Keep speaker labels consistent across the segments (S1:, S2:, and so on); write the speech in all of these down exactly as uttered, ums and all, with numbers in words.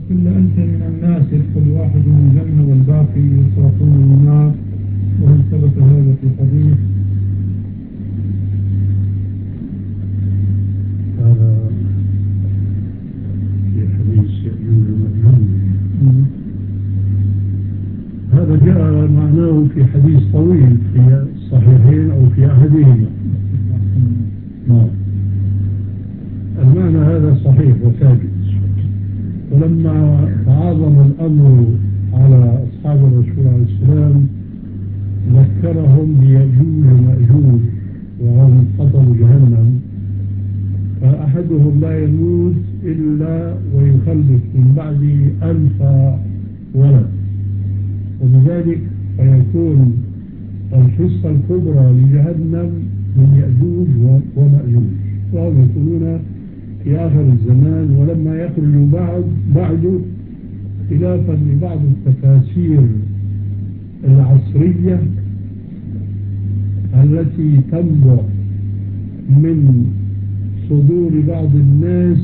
S1: إلا أنت من الناس يدخل واحد من الجنة والباقي يصرفون من النار، وهل ثبت هذا في الحديث؟
S2: هذا في حديث يأجوج ومأجوج، هذا جاء معناه في حديث طويل في الصحيحين أو في أحدهما. نعم، المعنى هذا صحيح وثابت. ولما تعاظم الأمر على أصحاب الرسول عليه السلام ذكرهم بيأجوج ومأجوج وهم حطب جهنم، فأحدهم لا يموت إلا ويخلف من بعده ألف ولد، وبذلك فيكون الحصة الكبرى لجهنم من يأجوج ومأجوج، وهم يكونون في آخر الزمان ولما يخرجوا بعد بعد خلافا لبعض التفاسير العصرية التي تنبع من صدور بعض الناس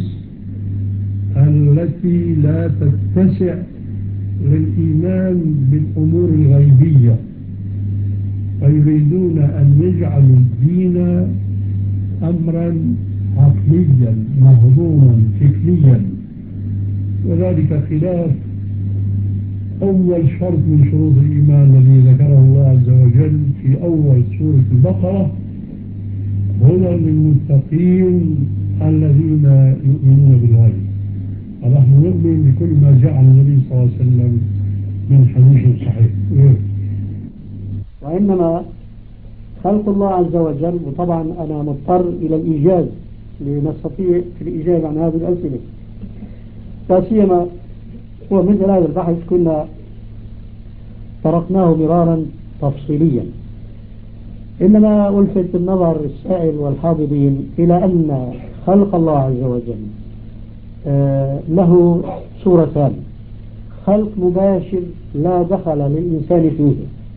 S2: التي لا تتسع للإيمان بالأمور الغيبية، فيريدون أن يجعلوا الدين أمرا عقليا مهضوما فكريا، وذلك خلاف أول شرط من شروط الإيمان الذي ذكره الله عز وجل في أول سورة البقرة: هدى للمتقين الذين يؤمنون بالغيب. ونحن نؤمن بكل ما جاء عن النبي صلى الله عليه وسلم من حديث صحيح.
S3: وإنما خلق الله عز وجل، وطبعا أنا مضطر إلى الإيجاز لنستطيع في الإجابة عن هذه الأسئلة، لا سيما ومثل هذا البحث كنا طرقناه مرارا تفصيليا. إنما ألفت النظر السائل والحاضرين إلى أن خلق الله عز وجل له صورتان: خلق مباشر لا دخل للإنسان فيه،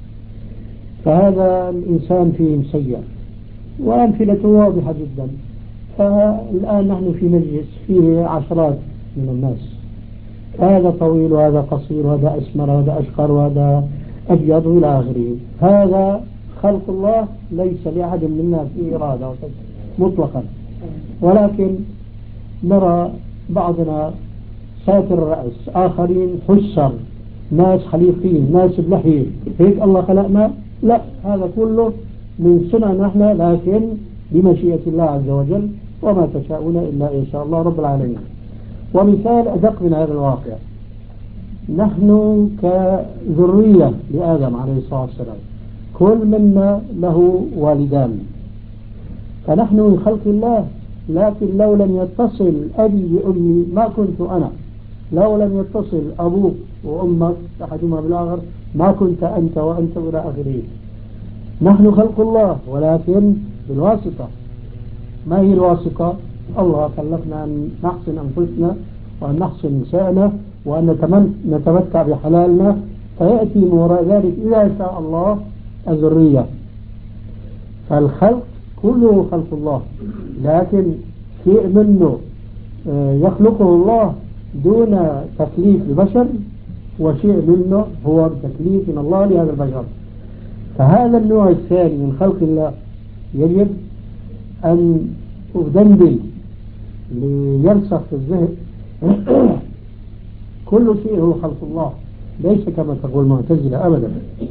S3: فهذا الإنسان فيه مسير وأمثلته واضحة جدا. فالآن نحن في مجلس فيه عشرات من الناس، هذا طويل وهذا قصير وهذا أسمر وهذا أشقر وهذا أبيض إلى آخره. هذا خلق الله ليس لأحد منا فيه إرادة مطلقا، ولكن نرى بعضنا ساتر الرأس، آخرين حسر، ناس حليقين، ناس بلحية. هيك الله خلقنا؟ لا، هذا كله من صنع نحن، لكن بمشيئة الله عز وجل، وما تشاءون إلا إن شاء الله رب العالمين. ومثال أدق من هذا الواقع: نحن كذرية لآدم عليه الصلاة والسلام كل منا له والدان، فنحن من خلق الله، لكن لو لم يتصل أبي بأمي ما كنت أنا، لو لم يتصل أبوك وأمك أحدهما بالآخر ما كنت أنت وأنت إلى آخره. نحن خلق الله ولكن بالواسطة. ما هي الواسطة؟ الله خلقنا أن نحسن أنفسنا وأن نحسن نسائنا وأن نتمتع بحلالنا، فيأتي من وراء ذلك إذا شاء الله الذرية. فالخلق كله خلق الله، لكن شيء منه يخلقه الله دون تكليف البشر، وشيء منه هو تكليف من الله لهذا البشر. فهذا النوع الثاني من خلق الله يجب أن أدندن ليرسخ في الذهن. كل شيء هو خلق الله، ليس كما تقول المعتزلة أبدا،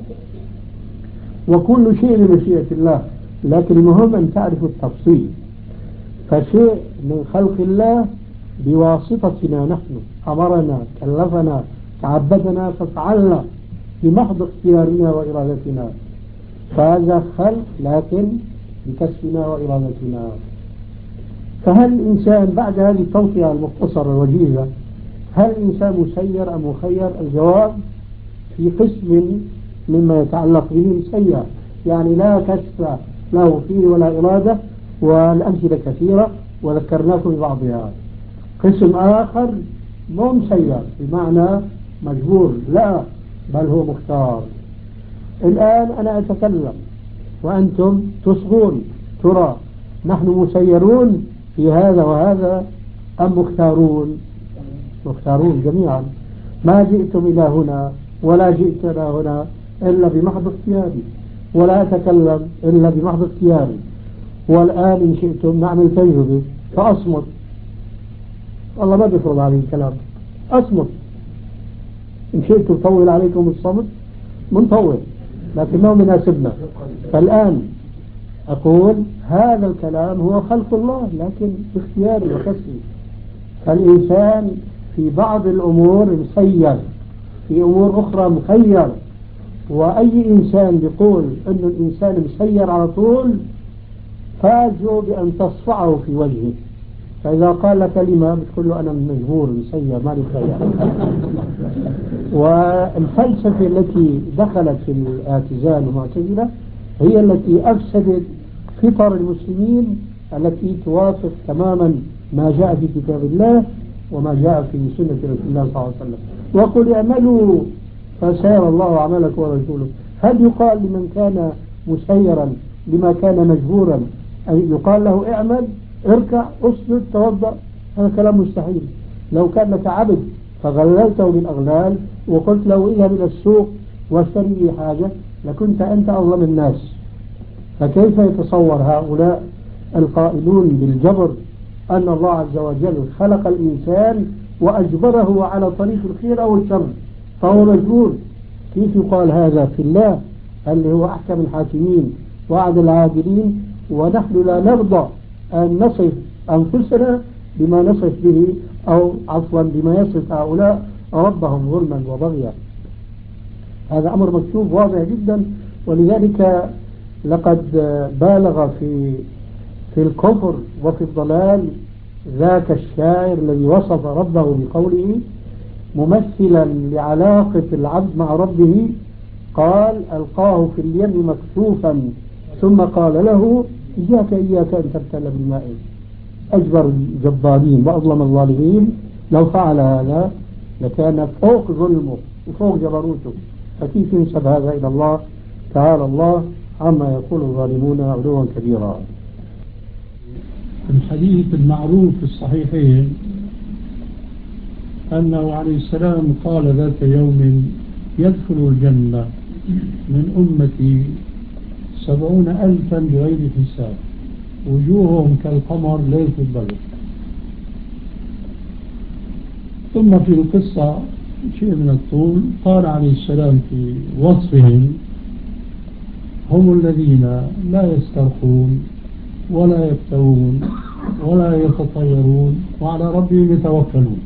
S3: وكل شيء بمشيئة الله، لكن المهم أن تعرف التفصيل. فشيء من خلق الله بواسطتنا نحن، أمرنا، كلفنا، تعبدنا، ففعلنا بمحض اختيارنا وإرادتنا، فهذا خلق لكن بكسبنا وإرادتنا. فهل الإنسان بعد هذه التوصية المختصرة الوجيزة هل الإنسان مسير أم مخير؟ الجواب في قسم مما يتعلق به مسير، يعني لا كسب له فيه ولا إرادة، والأمثلة كثيرة وذكرناكم ببعضها. قسم آخر مو مسير بمعنى مجبور، لا، بل هو مختار. الآن أنا أتكلم وأنتم تصغون، ترى نحن مسيرون في هذا وهذا أم مختارون؟ مختارون جميعا، ما جئتم إلى هنا ولا جئت إلى هنا إلا بمحض اختياري، ولا أتكلم إلا بمحض اختياري، والآن إن شئتم نعمل تجربة فأصمت. الله ما بيفرض علي الكلام، أصمت. إن شئتم طول عليكم الصمت منطول، لكنه مناسبنا. فالآن أقول هذا الكلام هو خلق الله لكن باختياري وكسبي. فالإنسان في بعض الأمور مسير، في أمور أخرى مخير. وأي إنسان بيقول أن الإنسان مسير على طول فاجوا بأن تصفعه في وجهه. فإذا قال كلمة بتقول له أنا مجبور مسير ما لي خيار. والفلسفة التي دخلت في الاعتزال والمعتزلة هي التي أفسدت فطر المسلمين التي توافق تماما ما جاء في كتاب الله وما جاء في سنة رسول الله صلى الله عليه وسلم. وقل اعملوا فسيرى الله عملك ورسوله. هل يقال لمن كان مسيرا لما كان مجبورا أن يقال له اعمل اركع اسجد توضأ؟ هذا كلام مستحيل. لو كان لك عبد فغللته بالأغلال وقلت له اذهب إلى السوق واشتري لي حاجة لكنت أنت أظلم الناس. فكيف يتصور هؤلاء القائلون بالجبر أن الله عز وجل خلق الإنسان وأجبره على طريق الخير أو الشر فهو مجبور؟ كيف يقال هذا في الله اللي هو أحكم الحاكمين وأعدل العادلين ونحن لا نرضى أن نصف أنفسنا بما نصف به أو عفوا بما يصف هؤلاء ربهم ظلما وبغيا؟ هذا أمر مكتوب واضح جدا. ولذلك لقد بالغ في في الكفر وفي الضلال ذاك الشاعر الذي وصف ربه بقوله ممثلا لعلاقة العبد مع ربه قال ألقاه في اليم مكشوفا ثم قال له إياك إياك أن تبتل بالماء. أجبر الجبارين وأظلم الظالمين لو فعل هذا لكان فوق ظلمه وفوق جبروته. فكيف ينسب هذا إلى الله؟ تعالى الله عما يقول الظالمون علوا كبيرا.
S2: الحديث المعروف في الصحيحين أنه عليه السلام قال ذات يوم يدخل الجنة من أمتي سبعون ألفا بغير حساب وجوههم كالقمر ليلة البدر. ثم في القصة شيء من الطول قال عليه السلام في وصفهم هم الذين لا يسترخون ولا يبتوون ولا يتطيرون وعلى ربهم يتوكلون.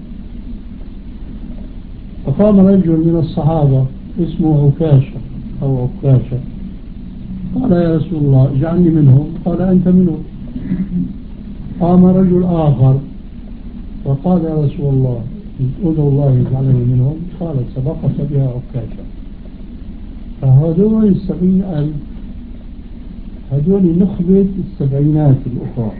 S2: فقام رجل من الصحابة اسمه عكاشة أو عكاشة قال يا رسول الله اجعلني منهم. قال أنت منهم. قام رجل آخر وقال يا رسول الله ادعو الله يجعلني منهم. قال سبقت بها عكاشة. فهذول السبعين ألف هذول نخبة السبعينات الأخرى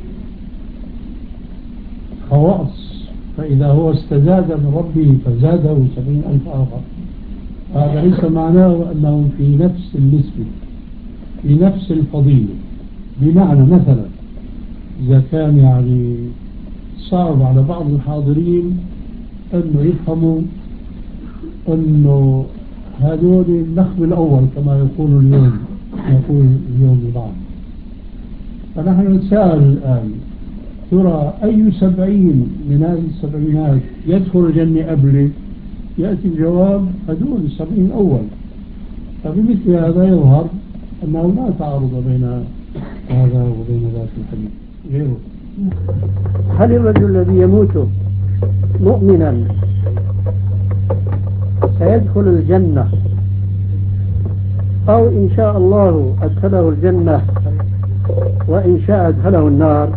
S2: خواص. فإذا هو استزاد من ربه فزاده سبعين ألف آخر. هذا ليس معناه أنهم في نفس النسبة في نفس الفضيلة. بمعنى مثلا إذا كان يعني صعب على بعض الحاضرين أنه يفهموا أنه هذول النخب الأول كما يقول اليوم يقول اليوم البعض. فنحن نتساءل الآن ترى أي سبعين من هذه السبعينات يدخل الجنة قبله؟ يأتي الجواب هذول السبعين الأول. فبمثل هذا يظهر أنه لا تعارض بين هذا وبين ذاك الحديث غيره.
S3: هل الرجل الذي يموت مؤمنا سيدخل الجنة أو إن شاء الله أدخله الجنة وإن شاء أدخله النار؟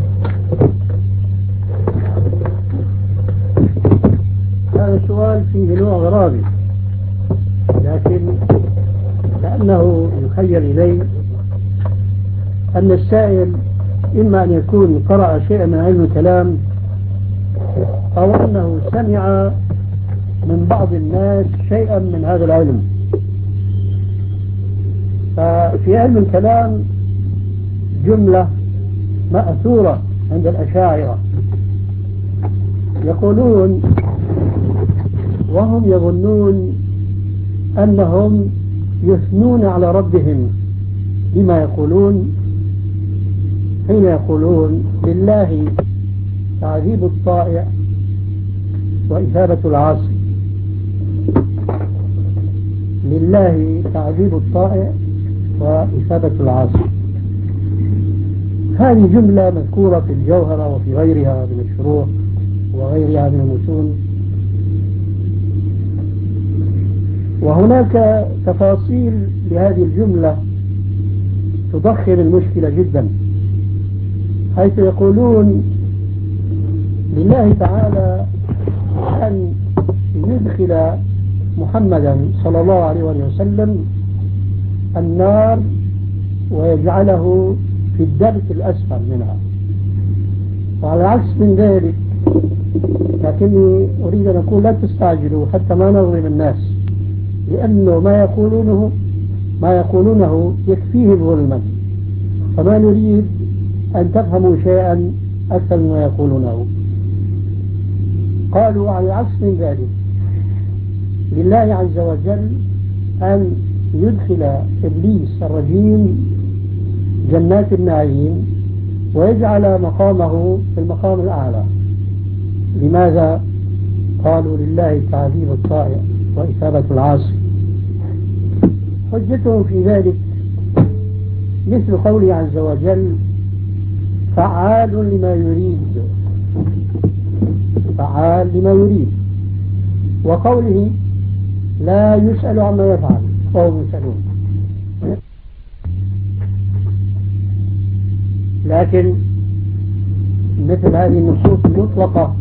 S3: هذا سؤال فيه نوع غرابي، لكن لأنه يخيل إلي أن السائل إما أن يكون قرأ شيئا من علم الكلام أو أنه سمع من بعض الناس شيئا من هذا العلم. ففي علم الكلام جملة مأثورة عند الأشاعرة يقولون وهم يظنون أنهم يثنون على ربهم بما يقولون حين يقولون لله تعذيب الطائع وإثابة العاصي. لله تعذيب الطائع وإثابة العاصي، هذه جملة مذكورة في الجوهرة وفي غيرها من الشروح وغيرها من المتون، وهناك تفاصيل لهذه الجملة تضخم المشكلة جدا، حيث يقولون لله تعالى أن يدخل محمدا صلى الله عليه وسلم النار ويجعله في الدرك الأسفل منها. وعلى العكس من ذلك، لكني أريد أن أقول لا تستعجلوا حتى ما نظلم الناس، لأنه ما يقولونه ما يقولونه يكفيه ظلما، فما نريد أن تفهموا شيئا أكثر مما يقولونه. قالوا على العكس من ذلك، لله عز وجل أن يدخل إبليس الرجيم جنات النعيم ويجعل مقامه في المقام الأعلى. لماذا؟ قالوا لله تعذيب الطائع وإثابة العاصي. حجتهم في ذلك مثل قوله عز وجل فعال لما يريد، فعال لما يريد، وقوله لا يسأل عما يفعل وهم يسألون. لكن مثل هذه النصوص المطلقة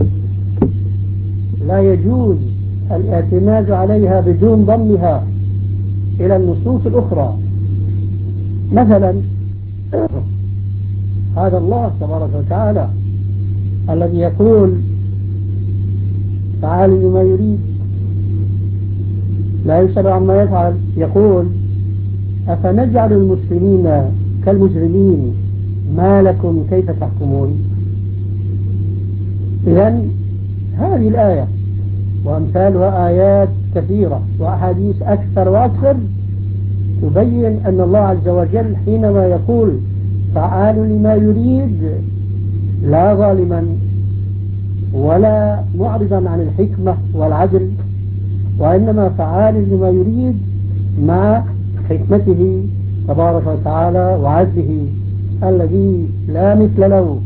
S3: لا يجوز الاعتماد عليها بدون ضمها إلى النصوص الأخرى. مثلا هذا الله تبارك وتعالى الذي يقول فعال لما يريد لا يسأل عما يفعل، يقول أفنجعل المسلمين كالمجرمين ما لكم كيف تحكمون. إذن هذه الآية وأمثالها آيات كثيرة وأحاديث أكثر وأكثر تبين أن الله عز وجل حينما يقول فعال لما يريد لا ظالما ولا معرضا عن الحكمة والعدل، وإنما فعال لما يريد مع حكمته تبارك وتعالى وعدله الذي لا مثل له.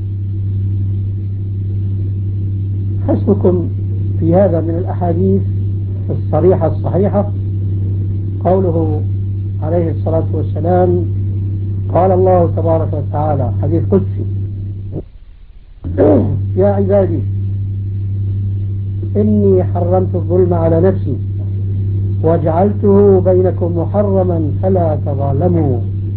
S3: حسبكم في هذا من الأحاديث الصريحة الصحيحة قوله عليه الصلاة والسلام قال الله تبارك وتعالى حديث قدسي يا عبادي إني حرمت الظلم على نفسي وجعلته بينكم محرما فلا تظالموا.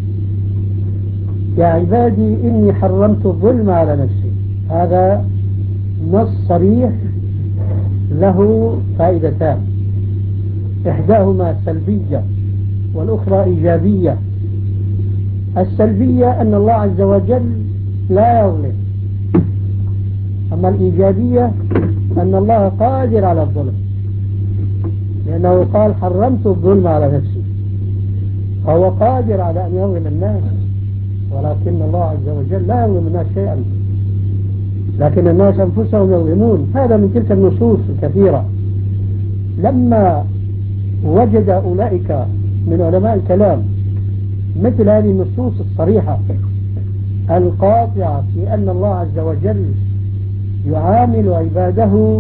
S3: يا عبادي إني حرمت الظلم على نفسي، هذا نص صريح له فائدتان، إحداهما سلبية والأخرى إيجابية. السلبية أن الله عز وجل لا يظلم، أما الإيجابية أن الله قادر على الظلم، لأنه قال حرمت الظلم على نفسي، فهو قادر على أن يظلم الناس، ولكن الله عز وجل لا يظلم الناس شيئا، لكن الناس أنفسهم يظلمون. هذا من تلك النصوص الكثيرة. لما وجد أولئك من علماء الكلام مثل هذه النصوص الصريحة القاطعة في أن الله عز وجل يعامل عباده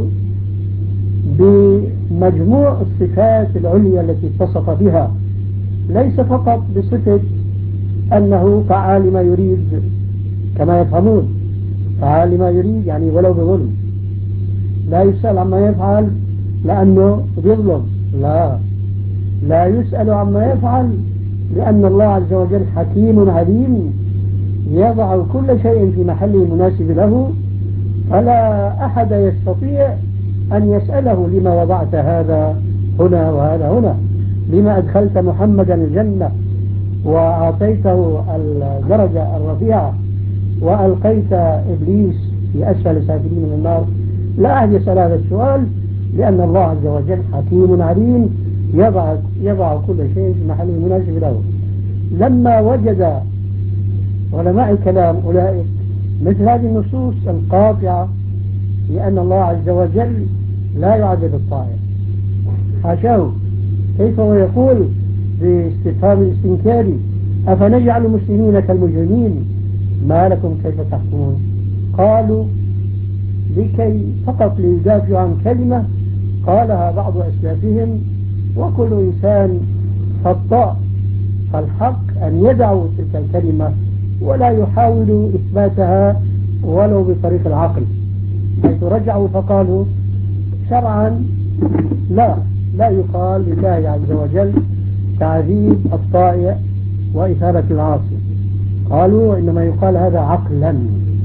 S3: بمجموع الصفات العليا التي اتصف بها، ليس فقط بصفة أنه فعال ما يريد كما يفهمون، فعال ما يريد يعني ولو بظلم، لا يسأل عما يفعل لأنه بيظلم، لا لا يسأل عما يفعل لأن الله عز وجل حكيم عليم يضع كل شيء في محله المناسب له، فلا أحد يستطيع أن يسأله لما وضعت هذا هنا وهذا هنا، لما أدخلت محمدا الجنة وأعطيته الدرجة الرفيعة وألقيت إبليس في أسفل سافلين من النار. لا أحد يسأل هذا السؤال، لأن الله عز وجل حكيم عليم يضع, يضع كل شيء في محله المناسب له. لما وجد علماء الكلام أولئك مثل هذه النصوص القاطعة لأن الله عز وجل لا يعذب الطائع، حاشاه، كيف هو يقول باستفهام الاستنكاري أفنجعل المسلمين كالمجرمين ما لكم كيف تحكمون؟ قالوا لكي فقط ليدافعوا عن كلمة قالها بعض أسلافهم، وكل إنسان خطاء، فالحق أن يدعوا تلك الكلمة ولا يحاولوا إثباتها ولو بطريق العقل، حيث رجعوا فقالوا شرعا لا لا يقال لله عز وجل تعذيب الطائع وإثابة العاصي، قالوا إنما يقال هذا عقلا.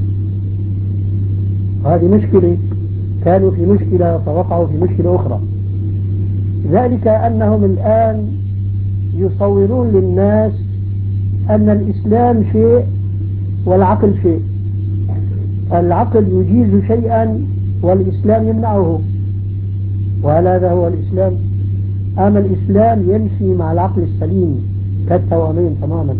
S3: هذه مشكلة، كانوا في مشكلة فوقعوا في مشكلة أخرى، ذلك أنهم الآن يصورون للناس أن الإسلام شيء والعقل شيء، العقل يجيز شيئا والإسلام يمنعه، وهل هذا هو الإسلام؟ أما الإسلام يمشي مع العقل السليم كالتوامين تماما.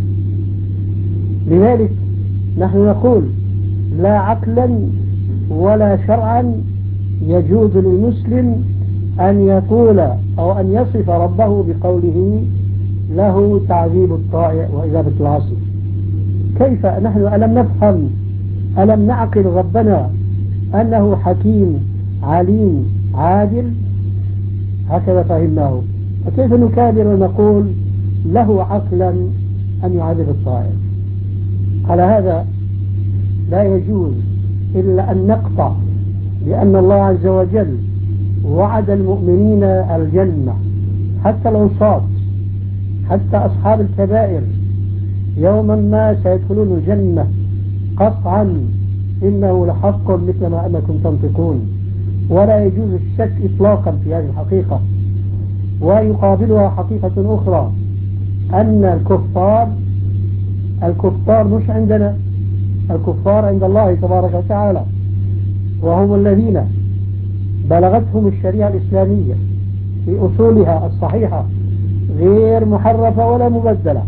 S3: لذلك نحن نقول لا عقلا ولا شرعا يجوز للمسلم أن يقول أو أن يصف ربه بقوله له تعذيب الطائع وإذابة العاصي. كيف نحن ألم نفهم ألم نعقل ربنا أنه حكيم عليم عادل؟ هكذا فهمناه، فكيف نكابر ونقول له عقلا أن يعذب الطائع؟ على هذا لا يجوز إلا أن نقطع لأن الله عز وجل وعد المؤمنين الجنة، حتى العصاة حتى أصحاب الكبائر يوما ما سيدخلون الجنة قطعا، إنه لحق مثل ما أنكم تنطقون، ولا يجوز الشك إطلاقا في هذه الحقيقة. ويقابلها حقيقة أخرى أن الكفار الكفار مش عندنا، الكفار عند الله تبارك وتعالى، وهم الذين بلغتهم الشريعة الإسلامية في أصولها الصحيحة غير محرفة ولا مبدلة،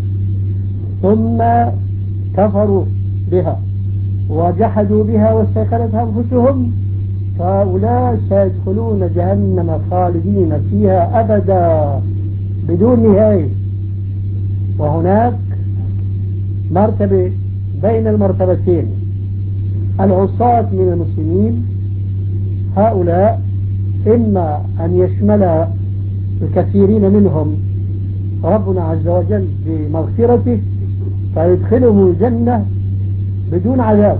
S3: ثم كفروا بها وجحدوا بها واستيقنتها أنفسهم، فهؤلاء سيدخلون جهنم خالدين فيها أبدا بدون نهاية. وهناك مرتبة بين المرتبتين، العصاة من المسلمين هؤلاء إما أن يشمل الكثيرين منهم ربنا عز وجل بمغفرته فيدخلهم الجنة بدون عذاب،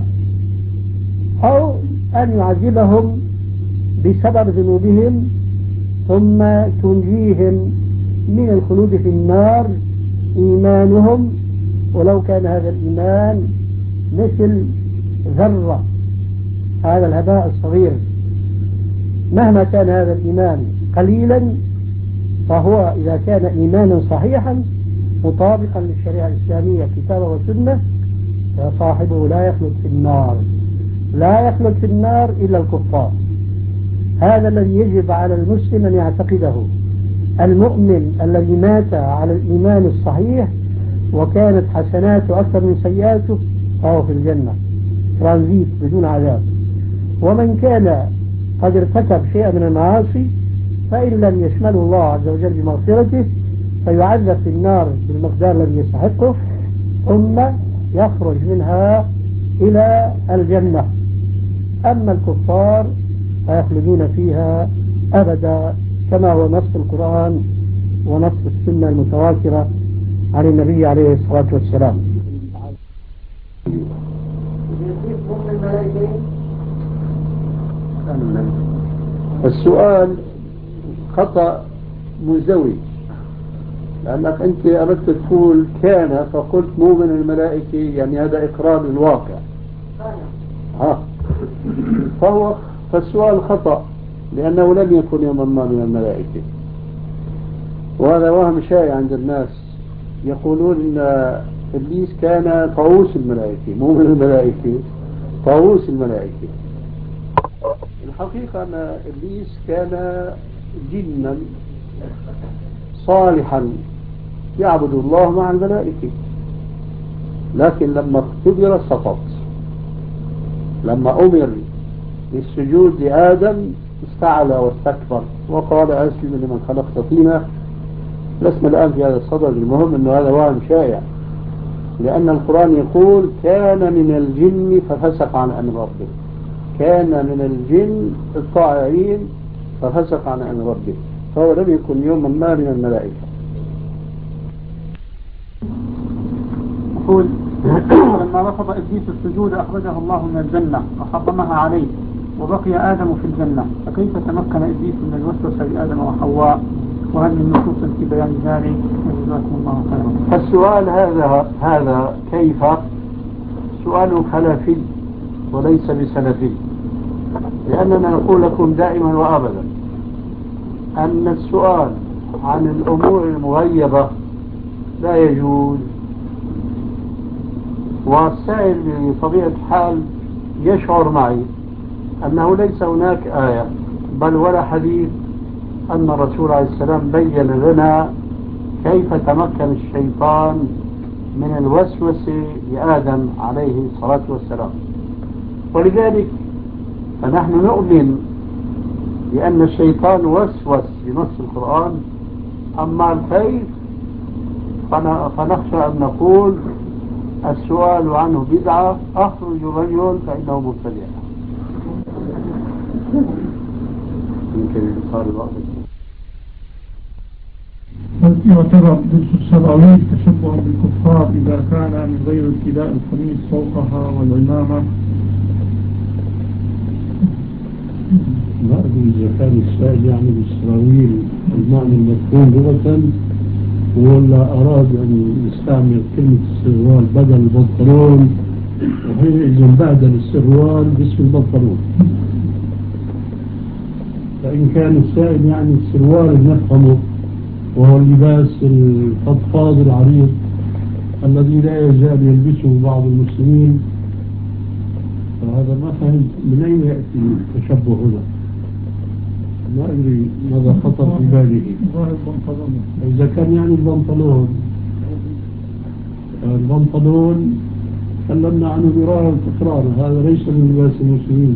S3: أو أن يعذبهم بسبب ذنوبهم ثم تنجيهم من الخلود في النار إيمانهم، ولو كان هذا الإيمان مثل ذرة، هذا الهباء الصغير، مهما كان هذا الإيمان قليلا فهو إذا كان إيمانا صحيحا مطابقا للشريعة الإسلامية كتابا وسنة فصاحبه لا يخلد في النار، لا يخلد في النار إلا الكفار. هذا الذي يجب على المسلم أن يعتقده. المؤمن الذي مات على الإيمان الصحيح وكانت حسناته أكثر من سيئاته فهو في الجنة ترانزيت بدون عذاب. ومن كان قد ارتكب شيئا من المعاصي فإن لم يشمله الله عز وجل بمغفرته فيعذب في النار بالمقدار الذي يستحقه ثم يخرج منها إلى الجنة. أما الكفار فيخلدون فيها أبدا كما هو نص القرآن ونص السنة المتواترة عن النبي عليه الصلاة والسلام.
S2: السؤال خطأ مزدوج، لأنك أنت أردت تقول كان فقلت مؤمن الملائكة، يعني هذا إقرار للواقع. ها فهو فالسؤال خطأ لأنه لم يكن يوما ما من الملائكة، وهذا وهم شائع عند الناس. يقولون إن إبليس كان طاووس الملائكة، مو من الملائكة، طاووس الملائكة.
S4: الحقيقة أن إبليس كان جنا صالحا يعبد الله مع الملائكة، لكن لما اختبر سقط. لما أمر بالسجود لآدم استعلى واستكبر وقال أسلم لمن خلقت طينا. لسنا الآن في هذا الصدد، المهم أنه هذا وهم شائع، لأن القرآن يقول كان من الجن ففسق عن أمر ربه، كان من الجن الطائعين ففسق عن أمر ربه، فهو لم يكن يوما ما من الملائكة.
S5: يقول لما رفض إبليس السجود أخرجه الله من الجنة وحرمها عليه وبقي آدم في الجنة، فكيف تمكن إبليس من الوسوسة لآدم وحواء؟ وهل من نصوص في بيان ذلك؟ جزاكم الله خيرا.
S4: السؤال هذا هذا كيف سؤال خلفي وليس بسلفي، لأننا نقول لكم دائما وأبدا أن السؤال عن الأمور المغيبة لا يجوز، والسائل بطبيعة الحال يشعر معي أنه ليس هناك آية بل ولا حديث أن الرسول عليه السلام بين لنا كيف تمكن الشيطان من الوسوسة لآدم عليه الصلاة والسلام. ولذلك فنحن نؤمن بأن الشيطان وسوس بنص القرآن، أما الكيف فنخشى أن نقول السؤال عنه بدعة، أخرج الرجل فإنه مبتدع. يمكن صار الوقت.
S1: يعتبر لبس السراويل تشبها بالكفار إذا كان من غير ابتداء القميص فوقها والعمامة؟
S2: ما أدري إذا كان السائل يعني بالسراويل المعنى المفهوم لغة ولا أراد أن يستعمل كلمة السروال بدل البنطلون، وحينئذ بدل السروال باسم البنطلون. فإن كان السائل يعني السروال نفهمه وهو اللباس الفضفاض العريض الذي لا يزال يلبسه بعض المسلمين، فهذا ما فهمت من أين يأتي التشبه هنا. ما أدري ماذا خطر في باله. إذا كان يعني البنطلون البنطلون تكلمنا عنه مرارا وتكرارا، هذا ليس من لباس المسلمين،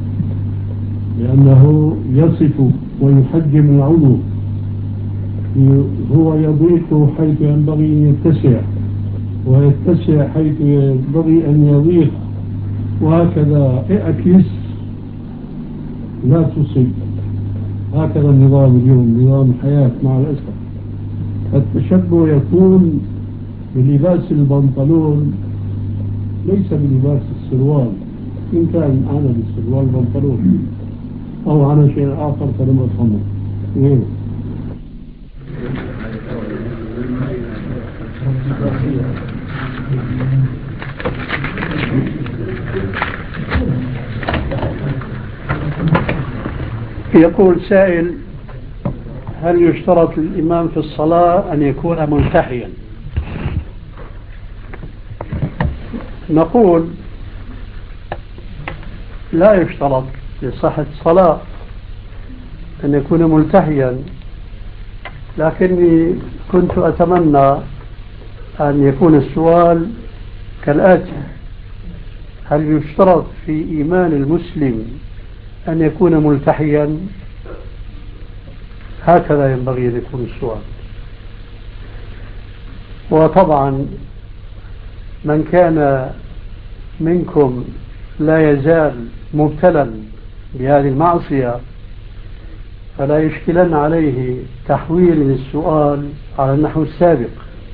S2: لأنه يصف ويحجم العضو، هو يضيق حيث ينبغي أن يتسع ويتسع حيث ينبغي أن يضيق، وهكذا اعكس لا تصيب. هكذا النظام اليوم، نظام الحياة مع الأسف. التشبه يكون بلباس البنطلون ليس بلباس السروال، إن كان أنا بالسروال بنطلون أو على شيء آخر فلم أفهمه. إيه؟
S4: يقول سائل: هل يشترط للإمام في الصلاة أن يكون ملتحيا؟ نقول لا يشترط لصحة الصلاة أن يكون ملتحيا، لكني كنت أتمنى أن يكون السؤال كالآتي: هل يشترط في إيمان المسلم أن يكون ملتحيا؟ هكذا ينبغي أن يكون السؤال. وطبعا من كان منكم لا يزال مبتلا بهذه المعصية فلا يشكلن عليه تحويل السؤال على النحو السابق،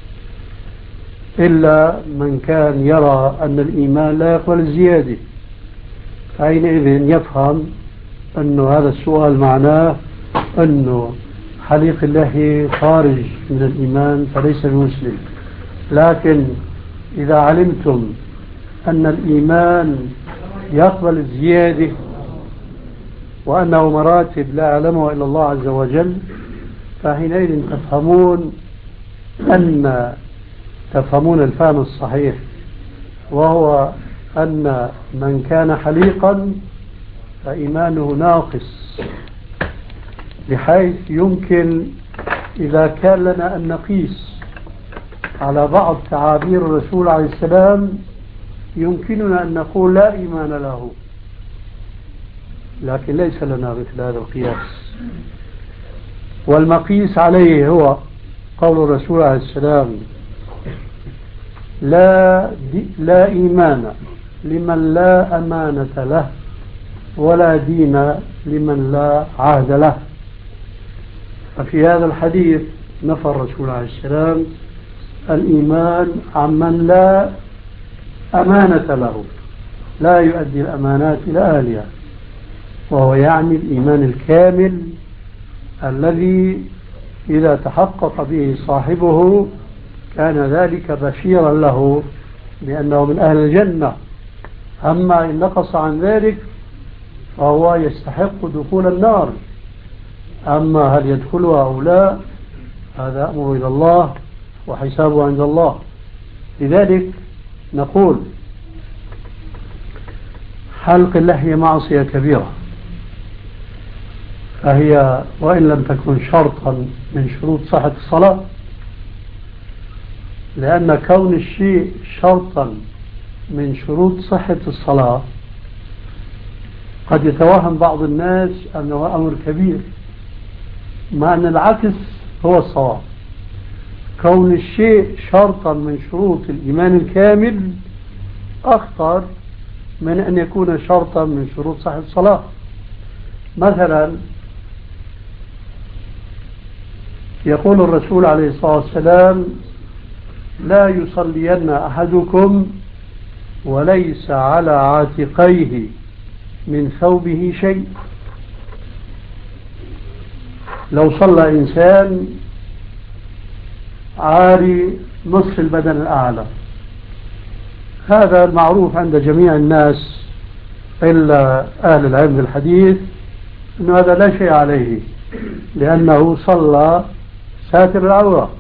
S4: إلا من كان يرى أن الإيمان لا يقبل الزيادة، حينئذ يفهم أن هذا السؤال معناه أنه حليق الله خارج من الإيمان فليس بمسلم. لكن إذا علمتم أن الإيمان يقبل الزيادة وأنه مراتب لا يعلمها إلا الله عز وجل، فحينئذ تفهمون أن تفهمون الفهم الصحيح، وهو أن من كان حليقا فإيمانه ناقص، بحيث يمكن إذا كان لنا أن نقيس على بعض تعابير الرسول عليه السلام يمكننا أن نقول لا إيمان له، لكن ليس لنا مثل هذا القياس. والمقيس عليه هو قول الرسول عليه السلام: لا, لا إيمان لمن لا أمانة له، ولا دين لمن لا عهد له. ففي هذا الحديث نفى الرسول عليه السلام الإيمان عمن لا أمانة له، لا يؤدي الأمانات إلى أهلها، وهو يعني الإيمان الكامل الذي إذا تحقق به صاحبه كان ذلك بشيرا له بأنه من أهل الجنة. أما إن نقص عن ذلك فهو يستحق دخول النار. أما هل يدخلها أو لا هذا أمر إلى الله وحسابه عند الله. لذلك نقول حلق اللحية معصية كبيرة، فهي وإن لم تكن شرطا من شروط صحة الصلاة، لأن كون الشيء شرطا من شروط صحة الصلاة قد يتوهم بعض الناس أنه أمر كبير، مع أن العكس هو الصواب. كون الشيء شرطا من شروط الإيمان الكامل أخطر من أن يكون شرطا من شروط صحة الصلاة. مثلا يقول الرسول عليه الصلاة والسلام: لا يصلين أحدكم وليس على عاتقيه من ثوبه شيء. لو صلى إنسان عاري نصف البدن الأعلى، هذا المعروف عند جميع الناس إلا أهل العلم بالحديث أن هذا لا شيء عليه، لأنه صلى ساتر العورة.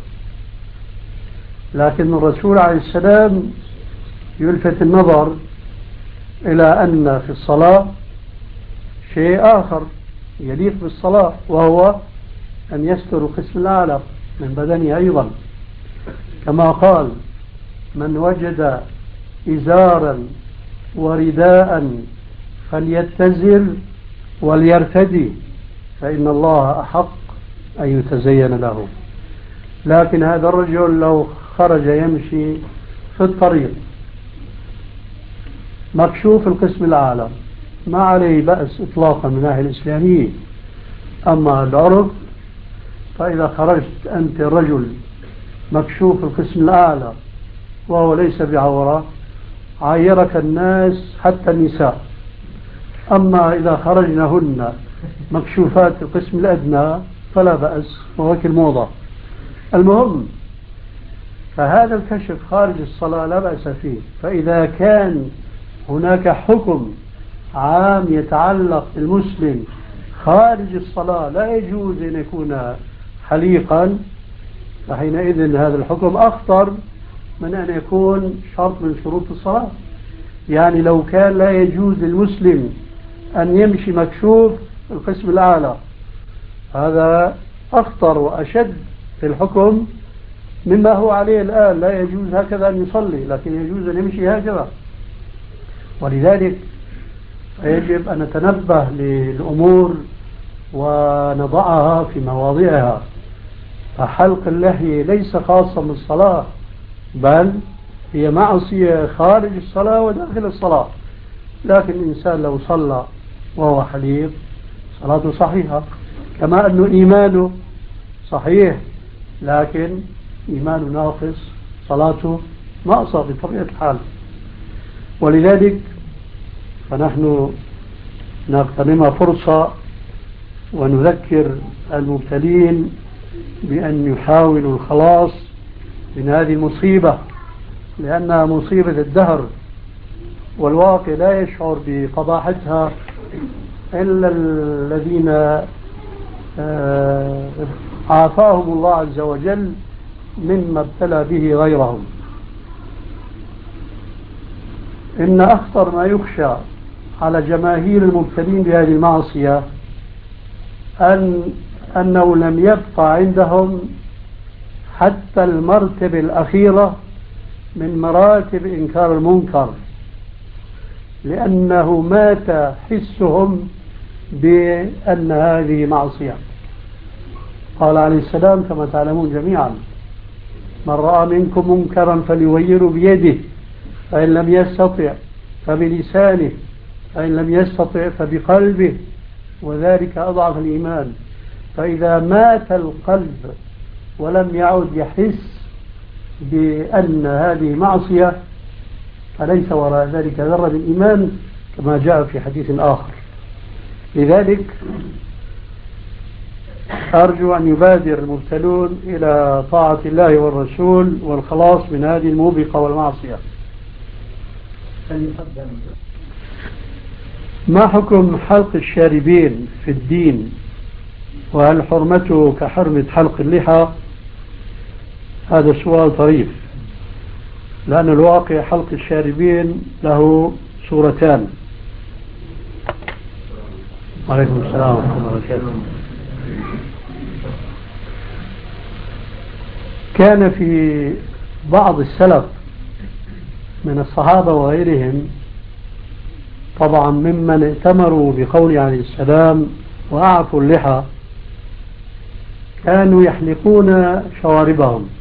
S4: لكن الرسول عليه السلام يلفت النظر إلى أن في الصلاة شيء آخر يليق بالصلاة، وهو أن يستر القسم الأعلى من بدنه أيضا، كما قال: من وجد إزارا ورداء فليتزر وليرتدي فإن الله أحق أن يتزين له. لكن هذا الرجل لو خرج يمشي في الطريق مكشوف القسم الأعلى ما عليه بأس إطلاقا من الناحية الإسلامية. أما العرف فإذا خرجت أنت رجل مكشوف القسم الأعلى وهو ليس بعورة عايرك الناس حتى النساء. أما إذا خرجنهن مكشوفات القسم الأدنى فلا بأس، وهو كالموضة. المهم فهذا الكشف خارج الصلاة لا بأس فيه. فإذا كان هناك حكم عام يتعلق بالمسلم خارج الصلاة لا يجوز أن يكون حليقا، فحينئذ هذا الحكم أخطر من أن يكون شرط من شروط الصلاة. يعني لو كان لا يجوز للمسلم أن يمشي مكشوف القسم الأعلى، هذا أخطر وأشد في الحكم مما هو عليه الآن. لا يجوز هكذا أن يصلي، لكن يجوز أن يمشي هكذا. ولذلك يجب أن نتنبه للأمور ونضعها في مواضعها. فحلق اللحية ليس خاصة بالصلاة، بل هي معصية خارج الصلاة وداخل الصلاة. لكن الإنسان لو صلى وهو حليق صلاته صحيحة، كما أنه إيمانه صحيح لكن إيمانه ناقص، صلاته ناقصة بطبيعة الحال. ولذلك فنحن نغتنم فرصة ونذكر المبتلين بأن يحاولوا الخلاص من هذه المصيبة، لأنها مصيبة الدهر، والواقع لا يشعر بقباحتها إلا الذين عافاهم الله عز وجل مما ابتلى به غيرهم. إن أخطر ما يخشى على جماهير المبتلين بهذه المعصية أن أنه لم يبقى عندهم حتى المرتبة الأخيرة من مراتب إنكار المنكر، لأنه مات حسهم بأن هذه معصية. قال عليه السلام كما تعلمون جميعا: من رأى منكم منكرا فليغيره بيده، فإن لم يستطع فبلسانه، فإن لم يستطع فبقلبه، وذلك أضعف الإيمان. فإذا مات القلب ولم يعد يحس بأن هذه معصية فليس وراء ذلك ذرة من إيمان، كما جاء في حديث آخر. لذلك أرجو أن يبادر المبتلون إلى طاعة الله والرسول والخلاص من هذه الموبقة والمعصية. ما حكم حلق الشاربين في الدين؟ وهل حرمته كحرمة حلق اللحى؟ هذا سؤال طريف، لأن الواقع حلق الشاربين له صورتان. وعليكم السلام ورحمة الله وبركاته. كان في بعض السلف من الصحابة وغيرهم طبعا ممن ائتمروا بقوله عليه السلام وأعفوا اللحى، كانوا يحلقون شواربهم،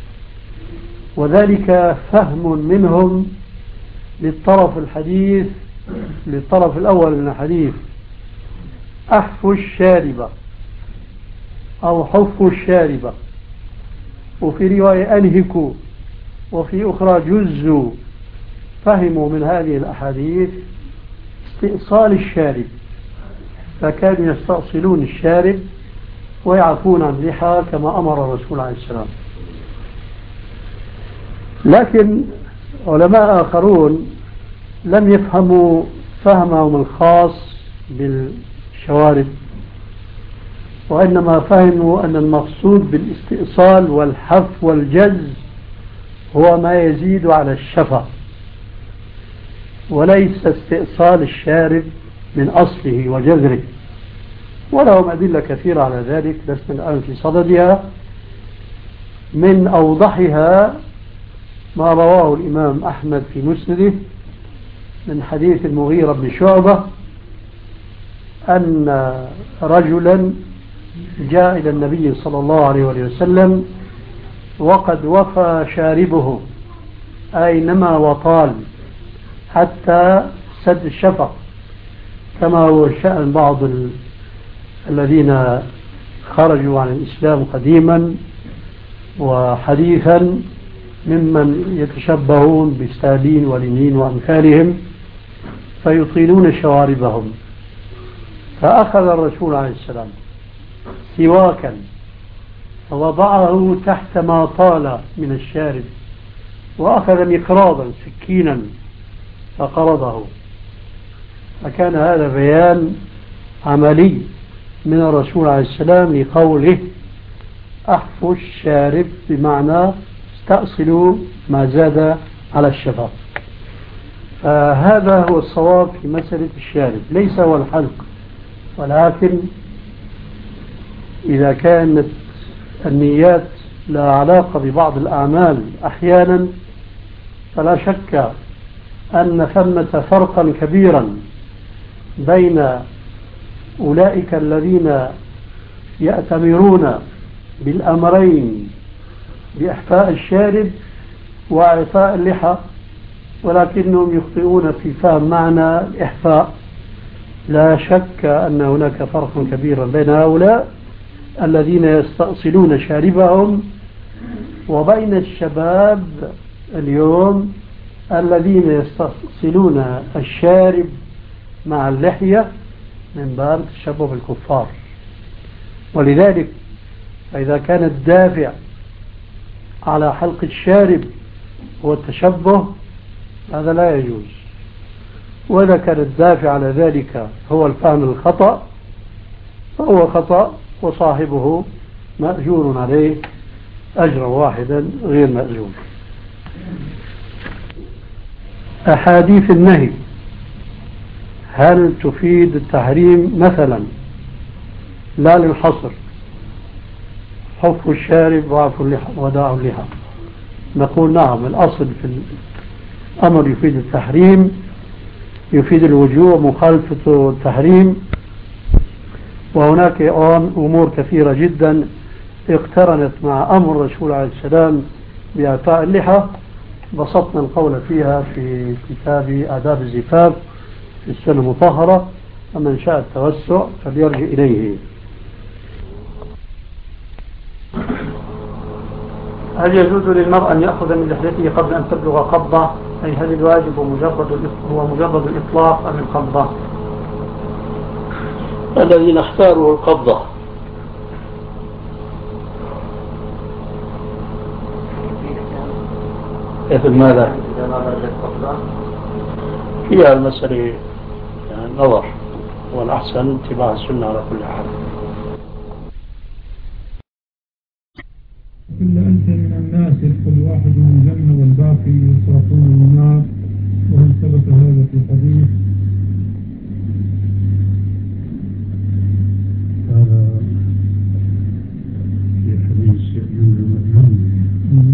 S4: وذلك فهم منهم للطرف الحديث للطرف الأول من الحديث: أحفوا الشاربة أو حفوا الشاربة، وفي رواية أنهكوا، وفي أخرى جزوا. فهموا من هذه الأحاديث استئصال الشارب، فكانوا يستأصلون الشارب ويعفون عن اللحى كما أمر الرسول عليه السلام. لكن علماء آخرون لم يفهموا فهمهم الخاص بالشوارب، وإنما فهموا أن المقصود بالاستئصال والحف والجز هو ما يزيد على الشفة، وليس استئصال الشارب من أصله وجذره. ولهم أدلة كثيرة على ذلك لسنا الآن في صددها. من أوضحها ما رواه الإمام أحمد في مسنده من حديث المغيرة بن شعبة أن رجلا جاء إلى النبي صلى الله عليه وسلم وقد وفى شاربه، أي نما وطال حتى سد الشفق، كما هو شأن بعض ال... الذين خرجوا عن الإسلام قديما وحديثا ممن يتشبهون بستالين ولينين وأمثالهم فيطيلون شواربهم. فأخذ الرسول عليه السلام سواكا فوضعه تحت ما طال من الشارب، وأخذ مقراضا سكينا فقرضه. فكان هذا بيان عملي من الرسول عليه السلام لقوله أحفوا الشارب، بمعنى استأصلوا ما زاد على الشفق. فهذا هو الصواب في مسألة الشارب، ليس هو الحلق. ولكن إذا كانت النيات لا علاقة ببعض الأعمال أحيانا، فلا شك أن ثمة فرقا كبيرا بين أولئك الذين يأتمرون بالأمرين بإحفاء الشارب وإعفاء اللحى، ولكنهم يخطئون في فهم معنى الإحفاء. لا شك أن هناك فرق كبير بين هؤلاء الذين يستأصلون شاربهم وبين الشباب اليوم الذين يستأصلون الشارب مع اللحية من باب التشبه بالكفار. ولذلك فإذا كان الدافع على حلق الشارب هو التشبه، هذا لا يجوز. وإذا كان الدافع على ذلك هو الفهم الخطأ فهو خطأ، وصاحبه مأجور عليه أجرا واحدا غير مأجور. أحاديث النهي هل تفيد التحريم مثلا لا للحصر حف الشارب وعفو اللحى وداع اللحى؟ نقول نعم، الأصل في الأمر يفيد التحريم، يفيد الوجوب مخالفة التحريم. وهناك أمور كثيرة جدا اقترنت مع أمر الرسول عليه السلام بإعفاء اللحى، بسطنا القول فيها في كتاب آداب الزفاف في السنة المطهرة، فمن شاء التوسع فليرجع إليه.
S5: هل يجوز للمرء أن يأخذ من لحيته قبل أن تبلغ قبضة؟ أي هل الواجب مجرد هو مجرد الإطلاق أم القبضة؟
S4: الذي نختاره القبضة. مثل ماذا؟ فيها المسألة يعني نظر، والأحسن اتباع السنة على كل حال.
S1: كل أنت من الناس يدخل واحد من الجنة والباقي يصرفون من النار، وهل ثبت هذا في الحديث؟
S2: هذا في حديث يأجوج ومأجوج،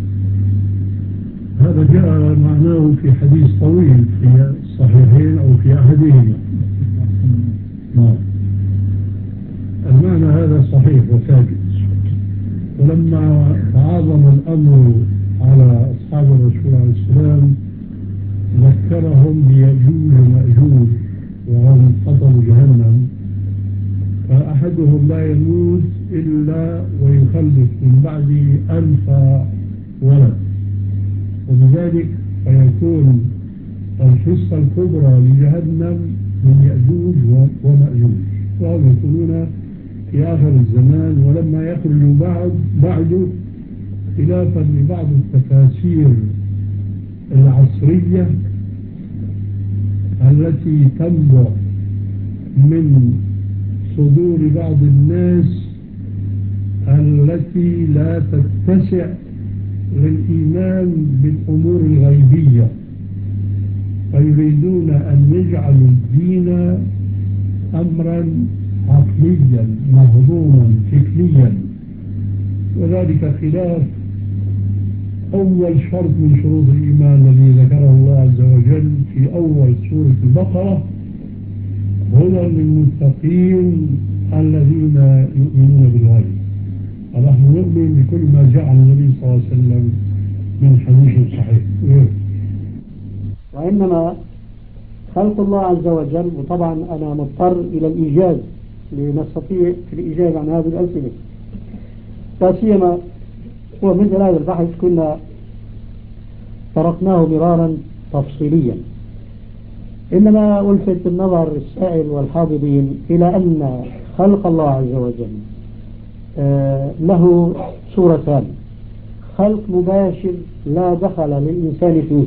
S2: هذا جاء معناه في حديث طويل في الصحيحين أو في أحدهما. نعم، المعنى هذا صحيح وثابت. ولما تعاظم الأمر على أصحاب الرسول عليه السلام ذكرهم بيأجوج ومأجوج وهم خطر جهنم، فأحدهم لا يموت إلا ويخلف من بعده ألف ولد، وبذلك فيكون الحصة الكبرى لجهنم من يأجوج ومأجوج، وهم يكونون في آخر الزمان. ولما يخرج بعد بعده خلافا لبعض التفاسير العصرية التي تنبع من صدور بعض الناس التي لا تتسع للإيمان بالأمور الغيبية، فيريدون أن يجعلوا الدين أمرا عقليا مهضوما فكريا، وذلك خلاف أول شرط من شروط الإيمان الذي ذكره الله عز وجل في أول سورة البقرة: هدى للمتقين الذين يؤمنون بالغيب. ونحن نؤمن بكل ما جاء عن النبي صلى الله عليه وسلم من حديث صحيح.
S3: وإنما خلق الله عز وجل، وطبعا أنا مضطر إلى الإيجاز لنستطيع في الإيجاز عن هذه الأسئلة، لا سيما ومثل هذا البحث كنا طرقناه مرارا تفصيليا. إنما ألفت النظر السائل والحاضرين إلى أن خلق الله عز وجل له صورتان: خلق مباشر لا دخل للإنسان فيه،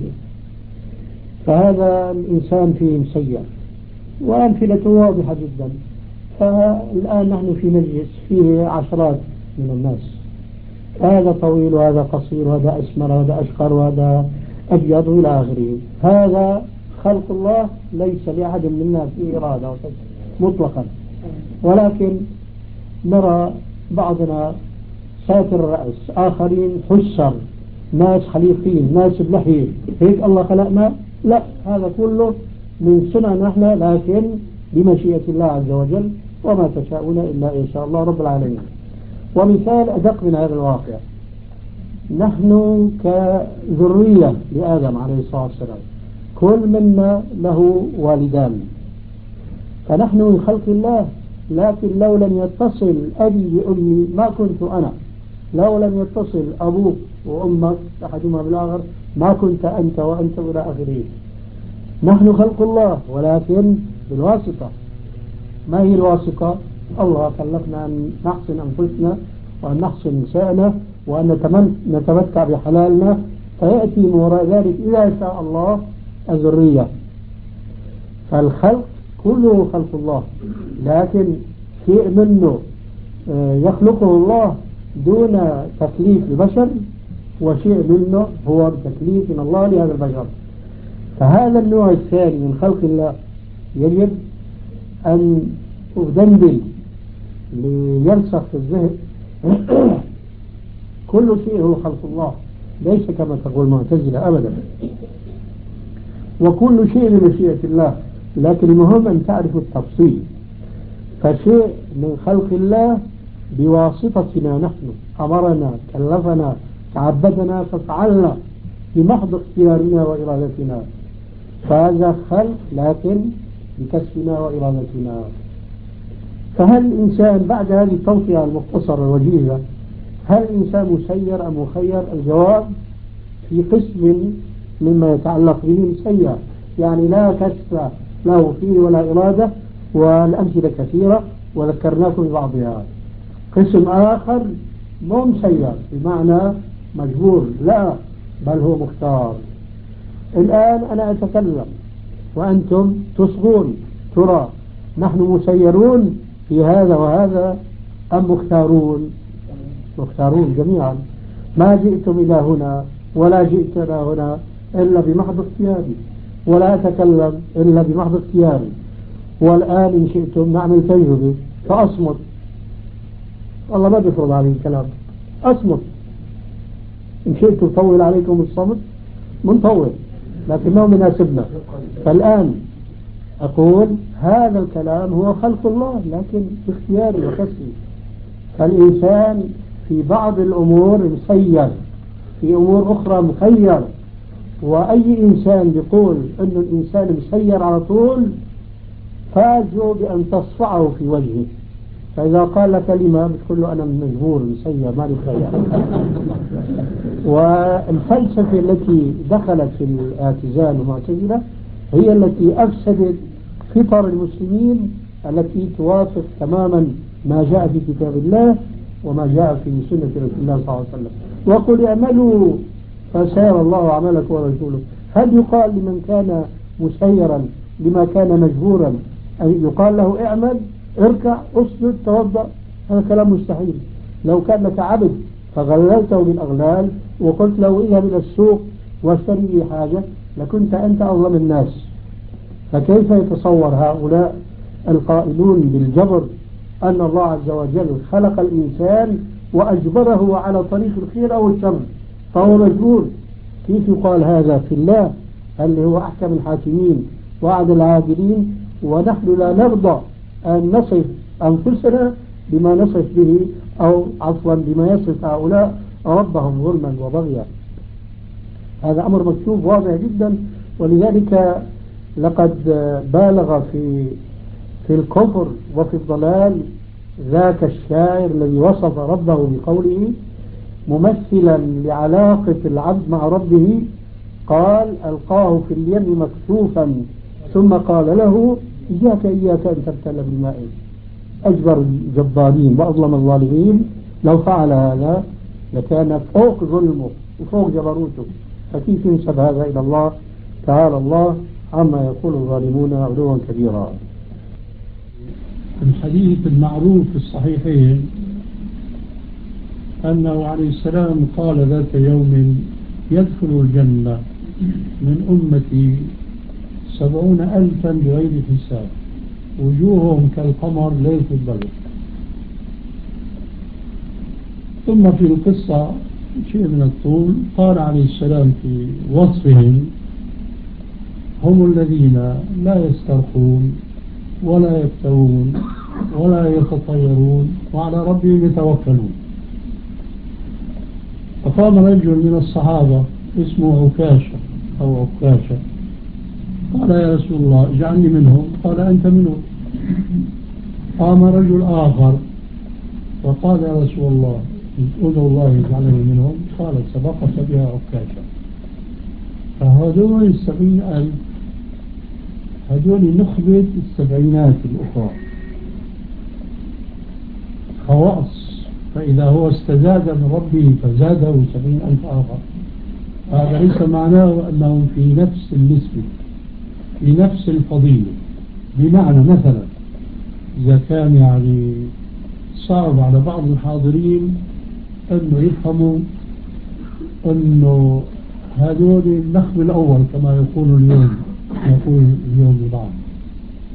S3: فهذا الإنسان فيه مسير، وأمثلة واضحة جدا. فالآن نحن في مجلس فيه عشرات من الناس، هذا طويل وهذا قصير وهذا أسمر وهذا أشقر وهذا أبيض إلى آخره. هذا خلق الله ليس لأحد منا فيه إرادة مطلقا، ولكن نرى بعضنا ساتر الرأس، آخرين حسر، ناس حليقين، ناس بلحية. هيك الله خلقنا؟ لا، هذا كله من سنن نحن، لكن بمشيئة الله عز وجل، وما تشاءون إلا إن شاء الله رب العالمين. ومثال أدق من هذا الواقع: نحن كذرية لآدم عليه الصلاة والسلام كل منا له والدان، فنحن من خلق الله، لكن لو لم يتصل أبي بأمي ما كنت أنا، لو لم يتصل أبوك وأمك أحدهما بالآخر ما كنت أنت وأنت إلى آخره. نحن خلق الله ولكن بالواسطة. ما هي الواسطة؟ الله خلقنا أن نحسن أنفسنا وأن نحسن نسائنا وأن نتمتع بحلالنا، فيأتي من وراء ذلك إذا شاء الله الذرية. فالخلق كله خلق الله، لكن شيء منه يخلقه الله دون تكليف البشر، وشيء منه هو بتكليف من الله لهذا البشر. فهذا النوع الثاني من خلق الله يجب أن أدندن ليرسخ في الذهن كل شيء هو خلق الله، ليس كما تقول المعتزلة أبدا، وكل شيء بمشيئة الله، لكن المهم أن تعرف التفصيل. فشيء من خلق الله بواسطتنا نحن، أمرنا، كلفنا، تعبدنا، ففعلنا بمحض اختيارنا وإرادتنا، فهذا خلق لكن بكسبنا وإرادتنا. فهل الإنسان بعد هذه التوطئة المختصرة الوجيزة هل الإنسان مسير أم مخير؟ الجواب في قسم مما يتعلق به مسير، يعني لا كسب له فيه ولا إرادة، والأمثلة كثيرة وذكرناكم ببعضها. قسم آخر مو مسير بمعنى مجبور، لا، بل هو مختار. الآن أنا أتكلم وأنتم تصغون، ترى نحن مسيرون في هذا وهذا أم مختارون؟ مختارون جميعا. ما جئتم إلى هنا ولا جئتنا هنا إلا بمحض اختياري، ولا أتكلم إلا بمحض اختياري. والآن إن شئتم نعمل تجربة فأصمت، والله ما بيفرض علي الكلام، أصمت. إن شئتم طول عليكم الصمت منطول، لكن ما مناسبنا. فالآن أقول هذا الكلام هو خلق الله لكن باختياري وكسبي. فالإنسان في بعض الأمور مسير، في أمور أخرى مخير. وأي إنسان يقول أن الإنسان مسير على طول فاجوا بأن تصفعه في وجهه. فإذا قال كلمة بتقول له أنا مجبور مسير ما مخير. والفلسفة التي دخلت في الاعتزال والمعتزلة هي التي أفسدت فطر المسلمين التي توافق تماما ما جاء في كتاب الله وما جاء في سنة رسول الله صلى الله عليه وسلم. وقل اعملوا فسيرى الله عملك ورسوله. هل يقال لمن كان مسيرا لما كان مجبورا أن يقال له اعمل، اركع، اسجد، توضأ؟ هذا كلام مستحيل. لو كان لك عبد فغللته بالأغلال وقلت له اذهب إلى السوق واشتري لي حاجة لكنت أنت أظلم الناس. فكيف يتصور هؤلاء القائلون بالجبر أن الله عز وجل خلق الإنسان وأجبره على طريق الخير أو الشر فهو مجبور؟ كيف يقال هذا في الله اللي هو أحكم الحاكمين وأعدل العادلين ونحن لا نرضى أن نصف أنفسنا بما نصف به أو عفوا بما يصف هؤلاء ربهم ظلما وبغيا؟ هذا أمر مكتوب واضح جدا. ولذلك لقد بالغ في في الكفر وفي الضلال ذاك الشاعر الذي وصف ربه بقوله ممثلا لعلاقة العبد مع ربه قال ألقاه في اليم مكشوفا ثم قال له إياك إياك أن تبتل بالماء. أجبر الجبارين وأظلم الظالمين لو فعل هذا لكان فوق ظلمه وفوق جبروته. فكيف ينسب هذا إلى الله؟ تعالى الله عما يقول الظالمون علوا كبيرا.
S2: الحديث المعروف في الصحيحين أنه عليه السلام قال ذات يوم يدخل الجنة من أمتي سبعون ألفا بغير حساب وجوههم كالقمر ليلة البدر. ثم في القصة شيء من الطول قال عليه السلام في وصفهم هم الذين لا يسترخون ولا يفترون ولا يتطيرون وعلى ربهم يتوكلون. فقام رجل من الصحابة اسمه عكاشة أو عكاشة قال يا رسول الله اجعلني منهم. قال أنت منهم. قام رجل آخر وقال يا رسول الله ادعو الله يجعلني منهم. قال سبقت بها عكاشة. فهذول السبعين ألف هذول نخبة السبعينات الأخرى خواص. فإذا هو استزاد من ربه فزاده سبعين ألف آخر. هذا ليس معناه أنهم في نفس النسبة في نفس الفضيلة. بمعنى مثلا إذا كان يعني صعب على بعض الحاضرين أنه يفهموا أنه هذول النخب الأول كما يقول اليوم يقول اليوم البعض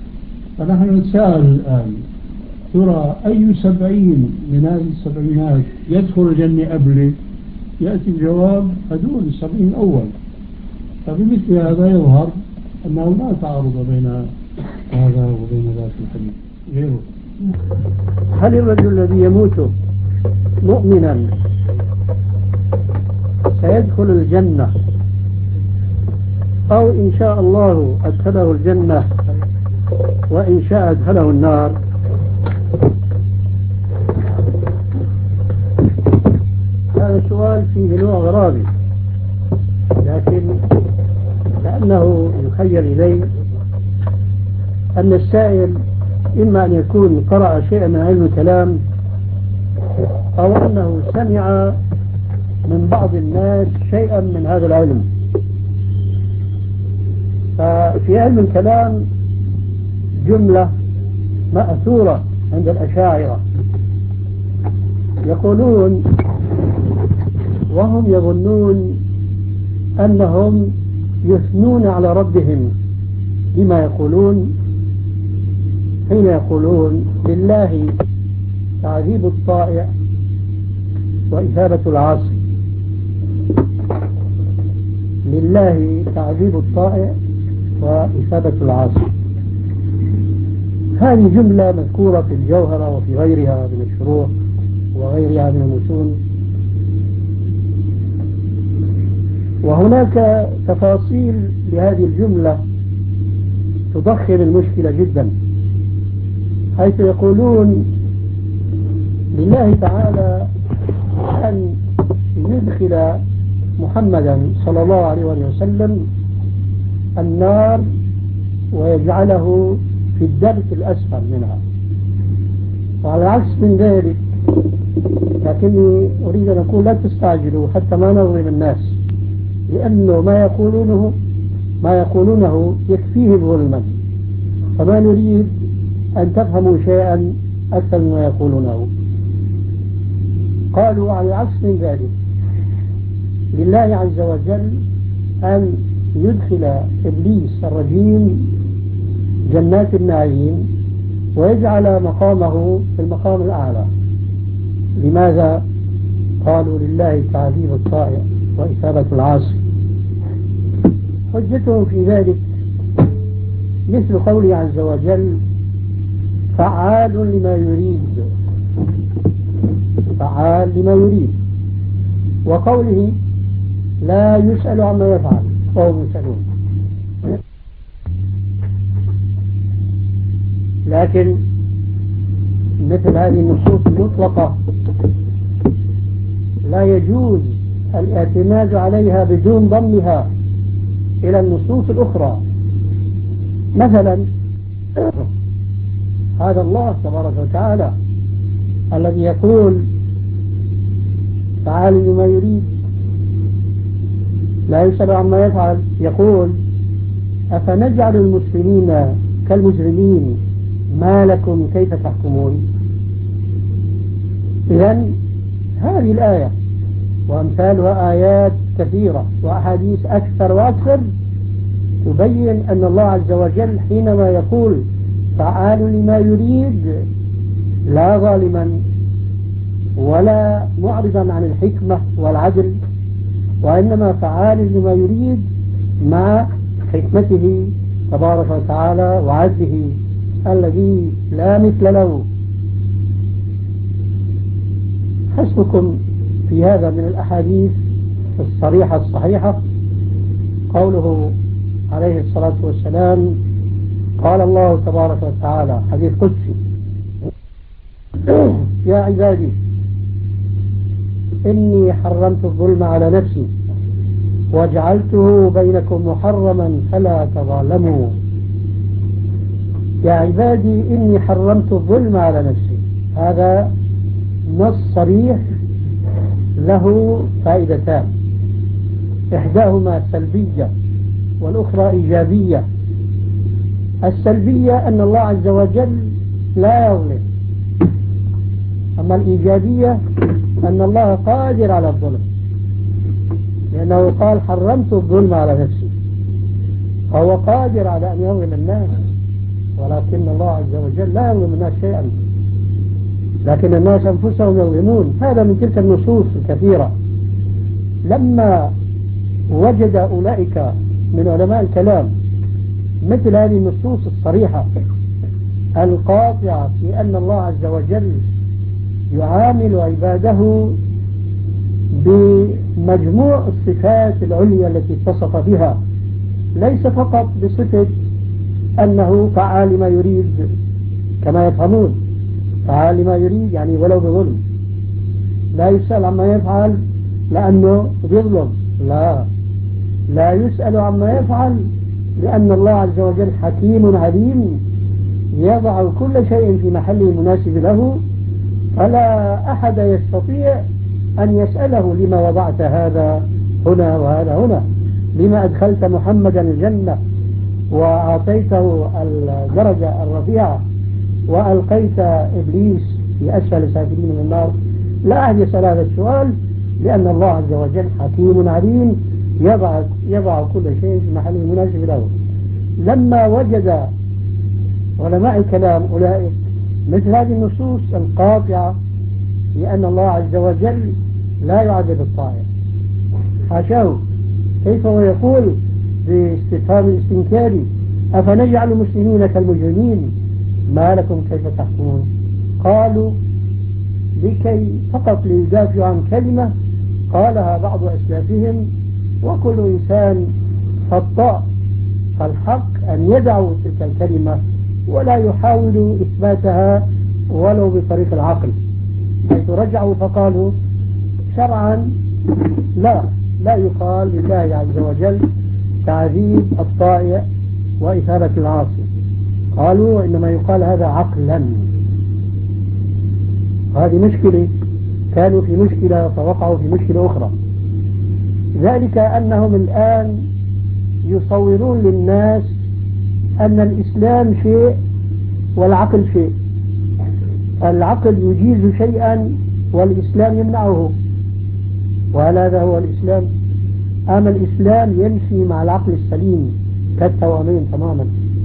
S2: فنحن نتساءل الآن، ترى أي سبعين من هذه السبعينات يدخل الجنة قبله؟ يأتي الجواب هدول السبعين أول. فبمثل هذا يظهر أنه لا تعارض بين هذا وبين ذاك الحديث غيره.
S3: هل الرجل الذي يموت مؤمنا سيدخل الجنة أو إن شاء الله أدخله الجنة وإن شاء أدخله النار؟ هذا سؤال فيه نوع غرابي، لكن لأنه يخيل إلي أن السائل إما أن يكون قرأ شيئا من علم الكلام أو أنه سمع من بعض الناس شيئا من هذا العلم. ففي علم الكلام جملة مأثورة عند الأشاعرة يقولون وهم يظنون أنهم يثنون على ربهم بما يقولون حين يقولون لله تعذيب الطائع وإثابة العاصي. لله تعذيب الطائع وإثابة العاصي، هذه جملة مذكورة في الجوهرة وفي غيرها من الشروح وغيرها من المتون. وهناك تفاصيل لهذه الجملة تضخم المشكلة جدا، حيث يقولون لله تعالى أن يدخل محمدا صلى الله عليه وسلم النار ويجعله في الدرك الأسفل منها. وعلى العكس من ذلك، لكني أريد أن أقول لا تستعجلوا حتى ما نظلم الناس، لأنه ما يقولونه ما يقولونه يكفيه ظلما، فما نريد أن تفهموا شيئا أكثر مما يقولونه. قالوا على العكس من ذلك، لله عز وجل أن يدخل إبليس الرجيم جنات النعيم ويجعل مقامه في المقام الأعلى. لماذا؟ قالوا لله تعذيب الطائع وإثابة العاصي. حجتهم في ذلك مثل قوله عز وجل فعال لما يريد، فعال لما يريد، وقوله لا يسأل عما يفعل وهم يسألون. لكن مثل هذه النصوص المطلقة لا يجوز الاعتماد عليها بدون ضمها إلى النصوص الأخرى. مثلا هذا الله تبارك وتعالى الذي يقول فعال لما يريد لا يسأل عما يفعل، يقول أفنجعل المسلمين كالمجرمين ما لكم كيف تحكمون. إذن هذه الآية وأمثالها آيات كثيرة وأحاديث أكثر وأكثر تبين أن الله عز وجل حينما يقول فعال لما يريد لا ظالما ولا معرضا عن الحكمة والعدل، وإنما فعال لما يريد مع حكمته تبارك وتعالى وعدله الذي لا مثل له. حسبكم في هذا من الأحاديث الصريحة الصحيحة قوله عليه الصلاة والسلام قال الله تبارك وتعالى حديث قدسي يا عبادي إني حرمت الظلم على نفسي وجعلته بينكم محرما فلا تظالموا. يا عبادي إني حرمت الظلم على نفسي، هذا نص صريح له فائدتان، إحداهما سلبية والأخرى إيجابية. السلبية أن الله عز وجل لا يظلم، أما الإيجابية أن الله قادر على الظلم، لأنه قال حرمت الظلم على نفسي، فهو قادر على أن يظلم الناس ولكن الله عز وجل لا يظلم الناس شيئا، لكن الناس أنفسهم يظلمون. هذا من تلك النصوص الكثيرة. لما وجد أولئك من علماء الكلام مثل هذه النصوص الصريحة القاطعة في أن الله عز وجل يعامل عباده بمجموع الصفات العليا التي اتصف بها، ليس فقط بصفة أنه فعال ما يريد كما يفهمون، فعال ما يريد يعني ولو بظلم، لا يسأل عما يفعل لأنه بيظلم، لا لا يسأل عما يفعل لأن الله عز وجل حكيم عليم يضع كل شيء في محله المناسب له، فلا أحد يستطيع أن يسأله لما وضعت هذا هنا وهذا هنا، لما أدخلت محمدا الجنة وأعطيته الدرجة الرفيعة وألقيت إبليس في أسفل سافلين من النار. لا أحد يسأل هذا السؤال لأن الله عز وجل حكيم عليم يضع, يضع كل شيء في محله المناسب له. لما وجد علماء الكلام أولئك مثل هذه النصوص القاطعة لأن الله عز وجل لا يعذب الطائع، حاشاه، كيف هو يقول باستفهام الاستنكاري أفنجعل المسلمين كالمجرمين ما لكم كيف تحكمون؟ قالوا لكي فقط ليدافعوا عن كلمة قالها بعض أسلافهم، وكل إنسان خطاء، فالحق أن يدعوا تلك الكلمة ولا يحاولوا إثباتها ولو بطريق العقل، حيث رجعوا فقالوا شرعا لا لا يقال لله عز وجل تعذيب الطائع وإثابة العاصي، قالوا إنما يقال هذا عقلا. هذه مشكلة، كانوا في مشكلة فوقعوا في مشكلة أخرى، ذلك أنهم الآن يصورون للناس أن الإسلام شيء والعقل شيء، العقل يجيز شيئا والإسلام يمنعه، وهذا هو الإسلام. أما الإسلام يمشي مع العقل السليم كالتوامين تماما.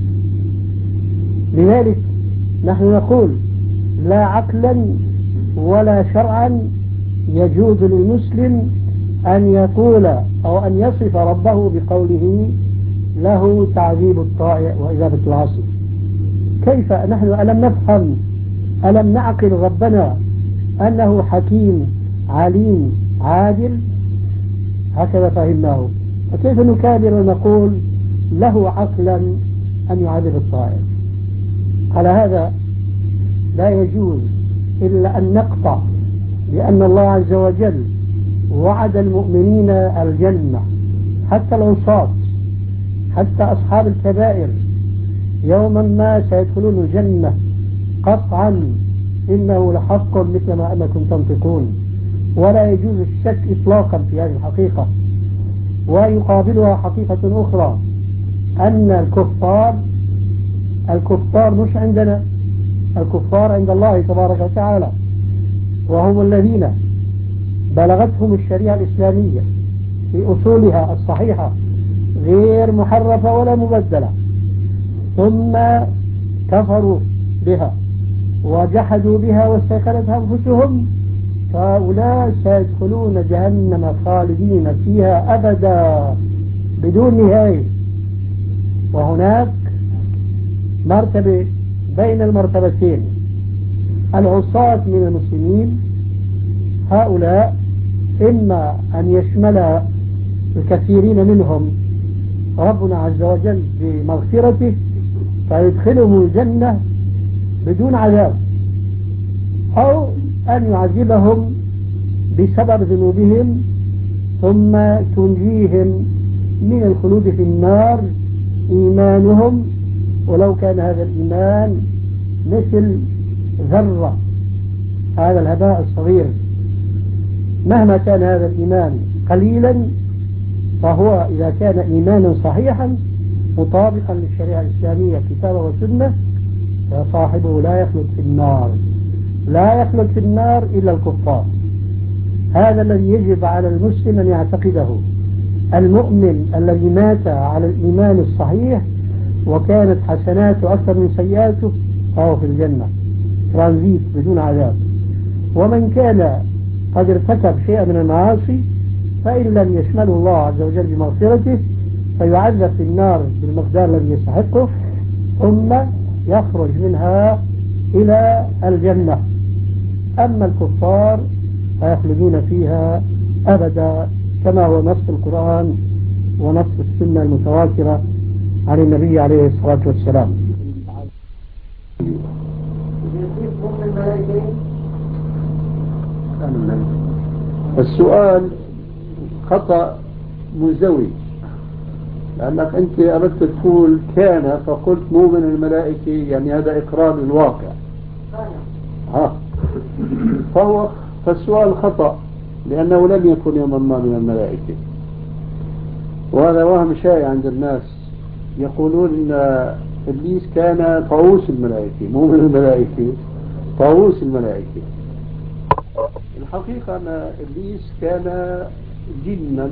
S3: لذلك نحن نقول لا عقلا ولا شرعا يجوز للمسلم أن يقول أو أن يصف ربه بقوله له تعذيب الطائع وإذابة العاصي. كيف نحن ألم نفهم ألم نعقل ربنا أنه حكيم عليم عادل؟ هكذا فهمناه، فكيف نكابر ونقول له عقلا أن يعذب الطائع؟ على هذا لا يجوز إلا أن نقطع لأن الله عز وجل وعد المؤمنين الجنة، حتى العصاة حتى أصحاب الكبائر يوما ما سيدخلون الجنة قطعا، إنه لحق مثل ما أنكم تنطقون، ولا يجوز الشك إطلاقا في هذه الحقيقة. ويقابلها حقيقة أخرى أن الكفار الكفار مش عندنا، الكفار عند الله تبارك وتعالى، وهم الذين بلغتهم الشريعة الإسلامية في أصولها الصحيحة غير محرفة ولا مبدلة، ثم كفروا بها وجحدوا بها واستيقنتها أنفسهم، فهؤلاء سيدخلون جهنم خالدين فيها أبدا بدون نهاية. وهناك مرتبة بين المرتبتين، العصاة من المسلمين هؤلاء إما أن يشمل الكثيرين منهم ربنا عز وجل بمغفرته فيدخلهم الجنة بدون عذاب، أو أن يعذبهم بسبب ذنوبهم ثم تنجيهم من الخلود في النار إيمانهم، ولو كان هذا الإيمان مثل ذرة، هذا الهباء الصغير، مهما كان هذا الإيمان قليلا فهو إذا كان إيمانا صحيحا مطابقا للشريعة الإسلامية كتابا وسنة فصاحبه لا يخلد في النار، لا يخلد في النار إلا الكفار. هذا الذي يجب على المسلم أن يعتقده. المؤمن الذي مات على الإيمان الصحيح وكانت حسناته أكثر من سيئاته فهو في الجنة ترانزيت بدون عذاب. ومن كان قد ارتكب شيئا من المعاصي فإن لم يشمله الله عز وجل بمغفرته فيعذب في النار بالمقدار الذي يستحقه ثم يخرج منها إلى الجنة. أما الكفار فيخلدون فيها أبدا كما هو نص القرآن ونص السنة المتواترة عن النبي عليه الصلاة والسلام.
S4: السؤال خطأ مزدوج، لأنك أنت أردت تقول كان فقلت مؤمن الملائكة، يعني هذا إقرار للواقع. ها فهو فالسؤال خطأ لأنه لم يكن يوما ما من الملائكة، وهذا وهم شائع عند الناس. يقولون إن إبليس كان طاووس الملائكة، مو من الملائكة، طاووس الملائكة. الحقيقة أن إبليس كان جنا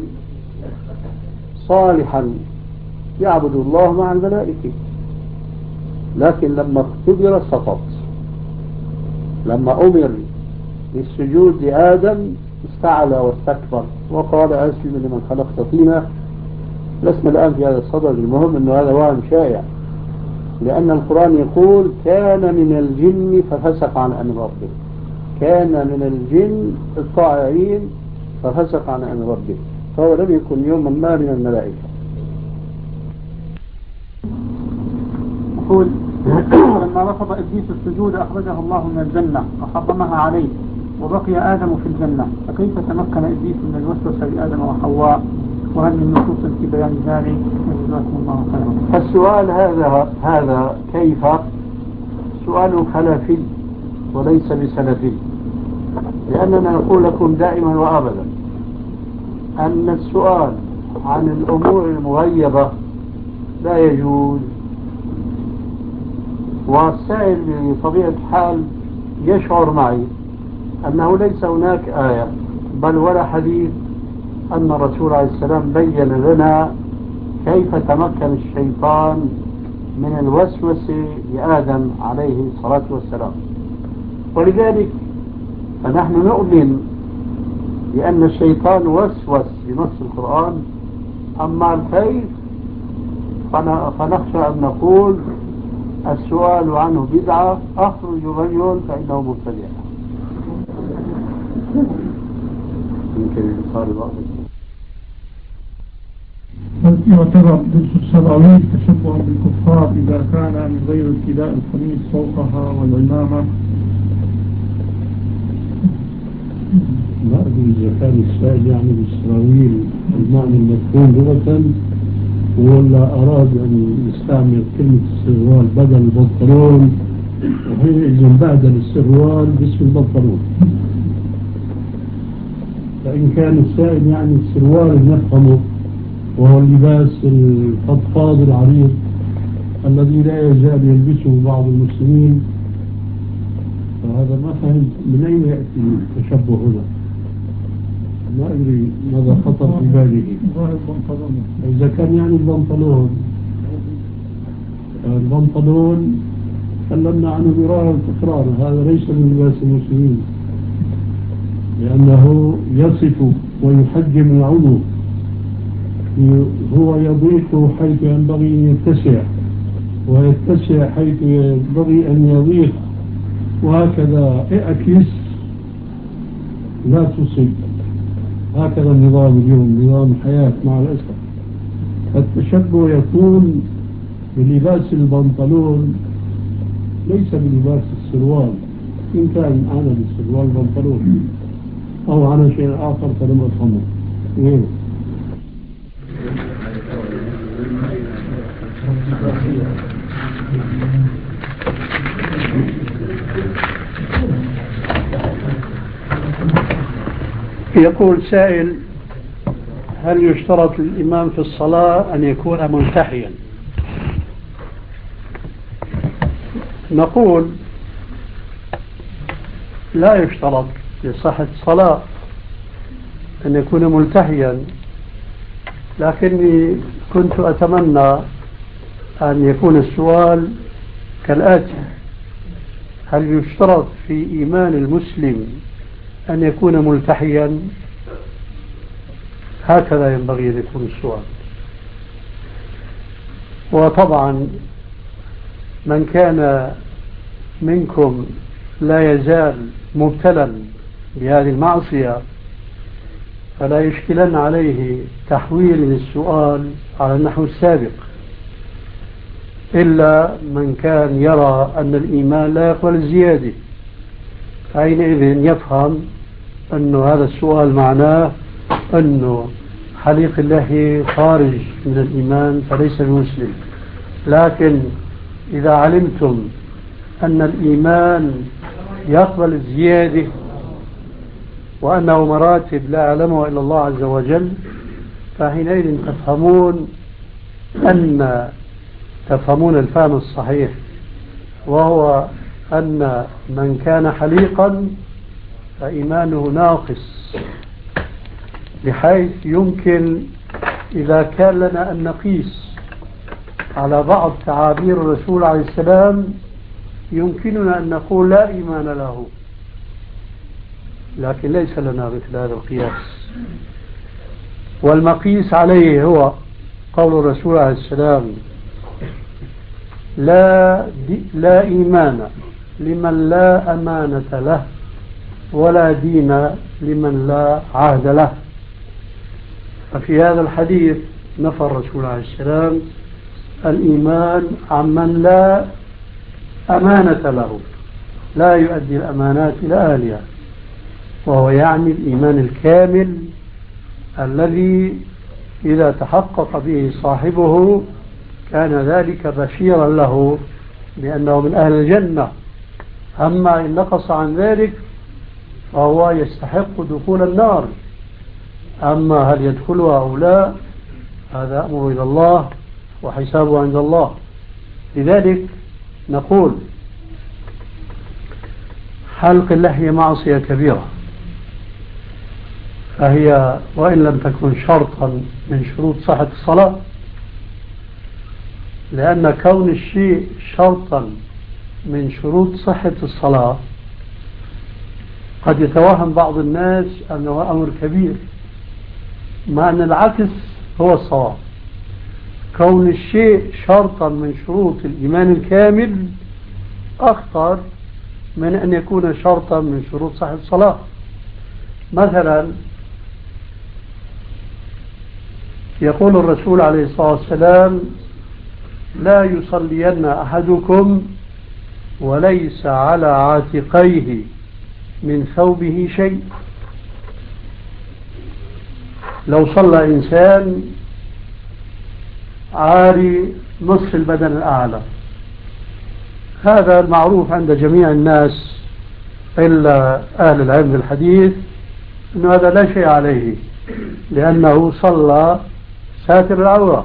S4: صالحا يعبد الله مع الملائكة، لكن لما اختبر سقط. لما أمر بالسجود لآدم استعلى واستكبر وقال أسجد لمن خلقت طينا. لسنا الآن في هذا الصدد، المهم أنه هذا وهم شائع، لأن القرآن يقول كان من الجن ففسق عن أمر ربه، كان من الجن الطائعين ففسق عن أمر ربه، فهو لم يكن يوما ما من الملائكة.
S5: يقول لما رفض إبليس السجود أخرجه الله من الجنة وحرمها عليه وبقي آدم في الجنة، فكيف تمكن إبليس من الوسوسة لآدم وحواء؟ وهل من نصوص في بيان ذلك؟ جزاكم الله خيرا.
S4: السؤال هذا هذا كيف سؤال خلفي وليس بسلفي، لأننا نقول لكم دائما وأبدا أن السؤال عن الأمور المغيبة لا يجوز، والسائل بطبيعة الحال يشعر معي أنه ليس هناك آية بل ولا حديث أن الرسول عليه السلام بين لنا كيف تمكن الشيطان من الوسوسة لآدم عليه الصلاة والسلام. ولذلك فنحن نؤمن بأن الشيطان وسوس بنص القرآن، أما الكيف فنخشى أن نقول السؤال عنه بدعة، أخرج رجل فإنه مبتدع. يمكن صار الوقت
S1: يعتبر لبس السراويل تشبها بالكفار إذا كان من غير ارتداء القميص فوقها والعمامة.
S2: ما أدري إذا كان السائل يعني بالسراويل المعنى المفهوم لغة ولا أراد أن يستعمل كلمة السروال بدل البنطلون، وحينئذ بدل السروال باسم البنطلون. فإن كان السائل يعني السروال نفهمه وهو اللباس الفضفاض العريض الذي لا يزال يلبسه بعض المسلمين، فهذا ما فهم من أين يأتي التشبه هنا. ما أدري ماذا خطر في باله. إذا كان يعني البنطلون البنطلون تكلمنا عنه مرارا تكرارا، هذا ليس من لباس المسلمين، لأنه يصف ويحجم العضو، هو يضيق حيث ينبغي أن يتسع ويتسع حيث ينبغي أن يضيق، وهكذا اعكس لا تصب. هكذا النظام اليوم، نظام الحياة مع الأسف. التشبه يكون بلباس البنطلون ليس بلباس السروال، إن كان أنا بالسروال بنطلون أو على شيء آخر فلم أفهمه. إيه؟
S3: يقول سائل: هل يشترط للإمام في الصلاة أن يكون ملتحيا؟ نقول لا يشترط لصحة الصلاة أن يكون ملتحيا، لكني كنت أتمنى
S4: أن يكون السؤال كالآتي: هل يشترط في إيمان المسلم أن يكون ملتحيا؟ هكذا ينبغي أن يكون السؤال. وطبعا من كان منكم لا يزال مبتلا بهذه المعصية فلا يشكلن عليه تحويل السؤال على النحو السابق، إلا من كان يرى أن الإيمان لا يقبل الزيادة، حينئذ يفهم أن هذا السؤال معناه أنه حليق الله خارج من الإيمان فليس بمسلم. لكن إذا علمتم أن الإيمان يقبل الزيادة وأنه مراتب لا يعلمها إلا الله عز وجل، فحينئذ تفهمون أن تفهمون الفهم الصحيح، وهو أن من كان حليقا فإيمانه ناقص، بحيث يمكن إذا كان لنا أن نقيس على بعض تعابير الرسول عليه السلام يمكننا أن نقول لا إيمان له، لكن ليس لنا مثل هذا القياس. والمقيس عليه هو قول الرسول عليه السلام: لا, لا إيمان لمن لا أمانة له ولا دين لمن لا عهد له. ففي هذا الحديث نفى الرسول عليه السلام الإيمان عمن لا أمانة له، لا يؤدي الأمانات إلى أهلها، وهو يعني الإيمان الكامل الذي إذا تحقق به صاحبه كان ذلك بشيرا له بأنه من أهل الجنة. أما إن نقص عن ذلك فهو يستحق دخول النار. أما هل يدخلها أو لا هذا أمر إلى الله وحسابه عند الله. لذلك نقول حلق اللحية معصية كبيرة، فهي وإن لم تكن شرطا من شروط صحة الصلاة، لأن كون الشيء شرطا من شروط صحة الصلاة قد يتوهم بعض الناس أنه أمر كبير، مع أن العكس هو الصواب. كون الشيء شرطا من شروط الإيمان الكامل أخطر من أن يكون شرطا من شروط صحة الصلاة. مثلا يقول الرسول عليه الصلاة والسلام: لا يصلين أحدكم وليس على عاتقيه من ثوبه شيء. لو صلى إنسان عاري نصف البدن الأعلى، هذا المعروف عند جميع الناس إلا أهل العلم بالحديث أن هذا لا شيء عليه، لأنه صلى ساتر العورة.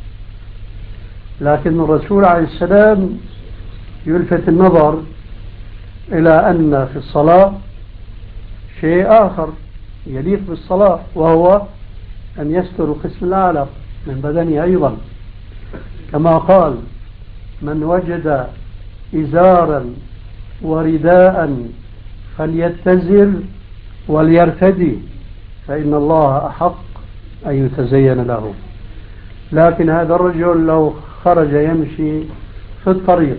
S4: لكن الرسول عليه السلام يلفت النظر إلى أن في الصلاة شيء آخر يليق بالصلاة، وهو أن يستر القسم الأعلى من بدنه أيضا، كما قال: من وجد إزارا ورداء فليتزر وليرتدي فإن الله أحق أن يتزين له. لكن هذا الرجل لو خرج يمشي في الطريق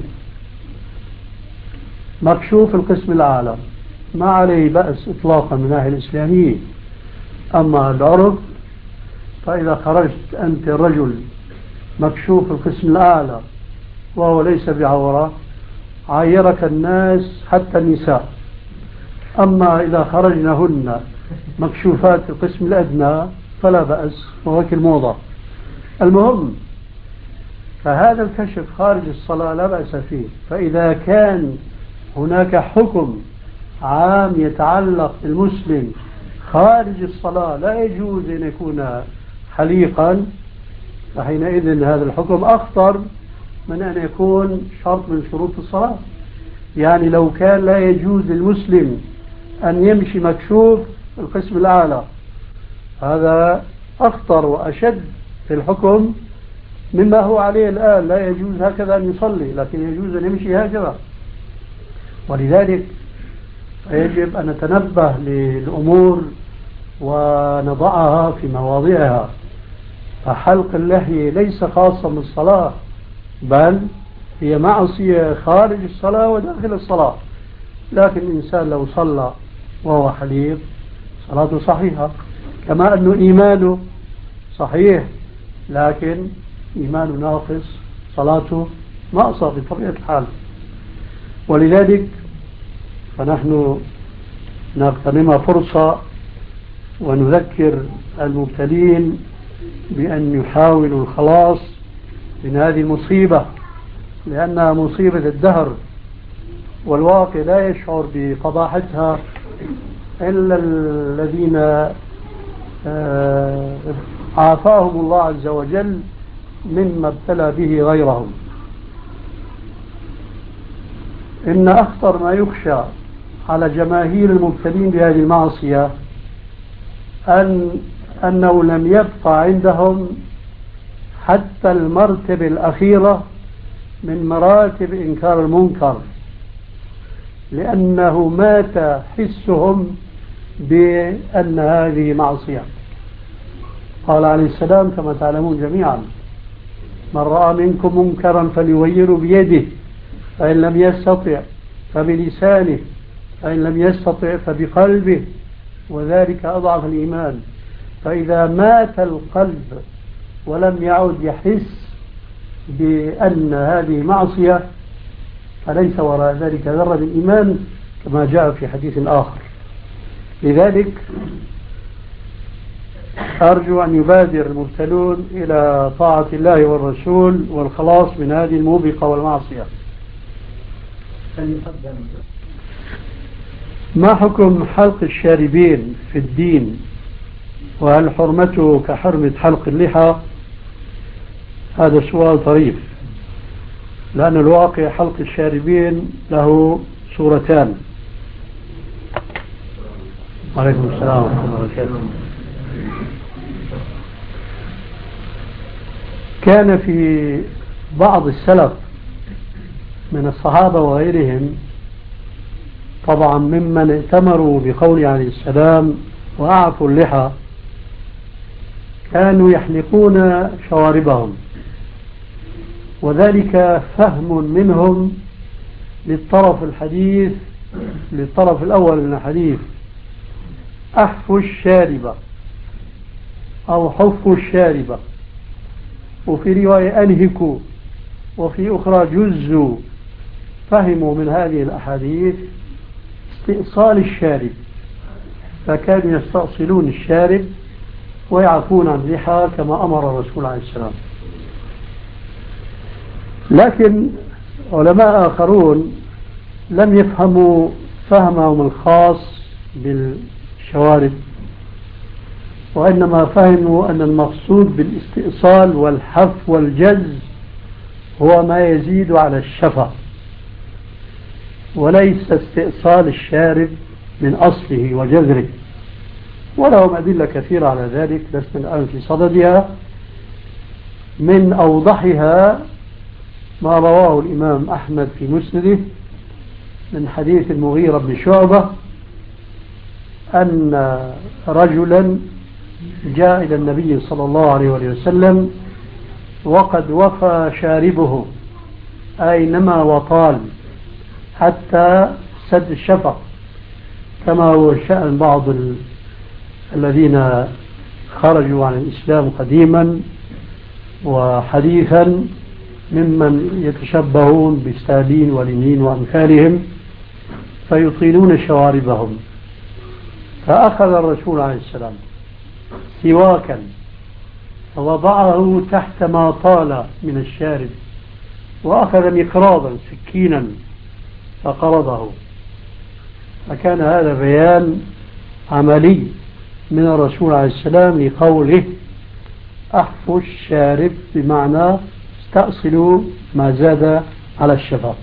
S4: مكشوف القسم الأعلى ما عليه بأس إطلاقا من الناحية الإسلامية. أما العرف فإذا خرجت أنت الرجل مكشوف القسم الأعلى وهو ليس بعورة عايرك الناس حتى النساء. أما إذا خرجنهن مكشوفات القسم الأدنى فلا بأس، وهيك الموضة. المهم فهذا الكشف خارج الصلاة لا بأس فيه. فإذا كان هناك حكم عام يتعلق بالمسلم خارج الصلاة لا يجوز أن يكون حليقا، فحينئذ هذا الحكم أخطر من أن يكون شرط من شروط الصلاة. يعني لو كان لا يجوز للمسلم أن يمشي مكشوف القسم الأعلى، هذا أخطر وأشد في الحكم مما هو عليه الآن. لا يجوز هكذا أن يصلي، لكن يجوز أن يمشي هكذا. ولذلك يجب أن نتنبه للأمور ونضعها في مواضعها. فحلق اللحية ليس خاصا بالصلاة، بل هي معصية خارج الصلاة وداخل الصلاة. لكن الإنسان لو صلى وهو حليق صلاته صحيحة، كما أنه إيمانه صحيح لكن إيمانه ناقص، صلاته ناقصة بطبيعة الحال. ولذلك فنحن نغتنم فرصة ونذكر المبتلين بأن يحاولوا الخلاص من هذه المصيبة، لأنها مصيبة الدهر، والواقع لا يشعر بفضاحتها إلا الذين عافاهم الله عز وجل مما ابتلى به غيرهم. إن أخطر ما يخشى على جماهير المبتلين بهذه المعصية أن أنه لم يبقى عندهم حتى المرتبة الأخيرة من مراتب إنكار المنكر، لأنه مات حسهم بأن هذه معصية. قال عليه السلام كما تعلمون جميعا: من رأى منكم منكرا فليغيره بيده، فإن لم يستطع فبلسانه، فإن لم يستطع فبقلبه، وذلك أضعف الإيمان. فإذا مات القلب ولم يعد يحس بأن هذه معصية فليس وراء ذلك ذرة الإيمان، كما جاء في حديث آخر. لذلك أرجو أن يبادر المبتلون إلى طاعة الله والرسول والخلاص من هذه الموبقة والمعصية. ما حكم حلق الشاربين في الدين؟ وهل حرمته كحرمة حلق اللحى؟ هذا سؤال طريف، لأن الواقع حلق الشاربين له صورتان. عليكم السلام ورحمة الله وبركاته. كان في بعض السلف من الصحابة وغيرهم طبعا ممن ائتمروا بقول عليه السلام وأعفوا اللحى، كانوا يحلقون شواربهم، وذلك فهم منهم للطرف الحديث للطرف الأول من الحديث: أحفوا الشاربة أو حفوا الشاربة، وفي رواية أنهكوا، وفي أخرى جزوا. فهموا من هذه الأحاديث استئصال الشارب، فكانوا يستأصلون الشارب ويعفون عن اللحى كما أمر الرسول عليه السلام. لكن علماء آخرون لم يفهموا فهمهم الخاص بالشوارب، وإنما فهموا أن المقصود بالاستئصال والحف والجز هو ما يزيد على الشفة، وليس استئصال الشارب من أصله وجذره. ولهم أدلة كثيرة على ذلك لسنا الآن في صددها. من أوضحها ما رواه الإمام أحمد في مسنده من حديث المغيرة بن شعبة أن رجلا جاء إلى النبي صلى الله عليه وسلم وقد وفى شاربه، أي نما وطال حتى سد الشفق، كما هو شأن بعض ال... الذين خرجوا عن الإسلام قديما وحديثا ممن يتشبهون بستالين ولينين وأمثالهم فيطيلون شواربهم. فأخذ الرسول عليه السلام سواكا فوضعه تحت ما طال من الشارب، وأخذ مقراضا سكينا فقرضه. فكان هذا بيان عملي من الرسول عليه السلام لقوله أحفوا الشارب، بمعنى استأصلوا ما زاد على الشفق.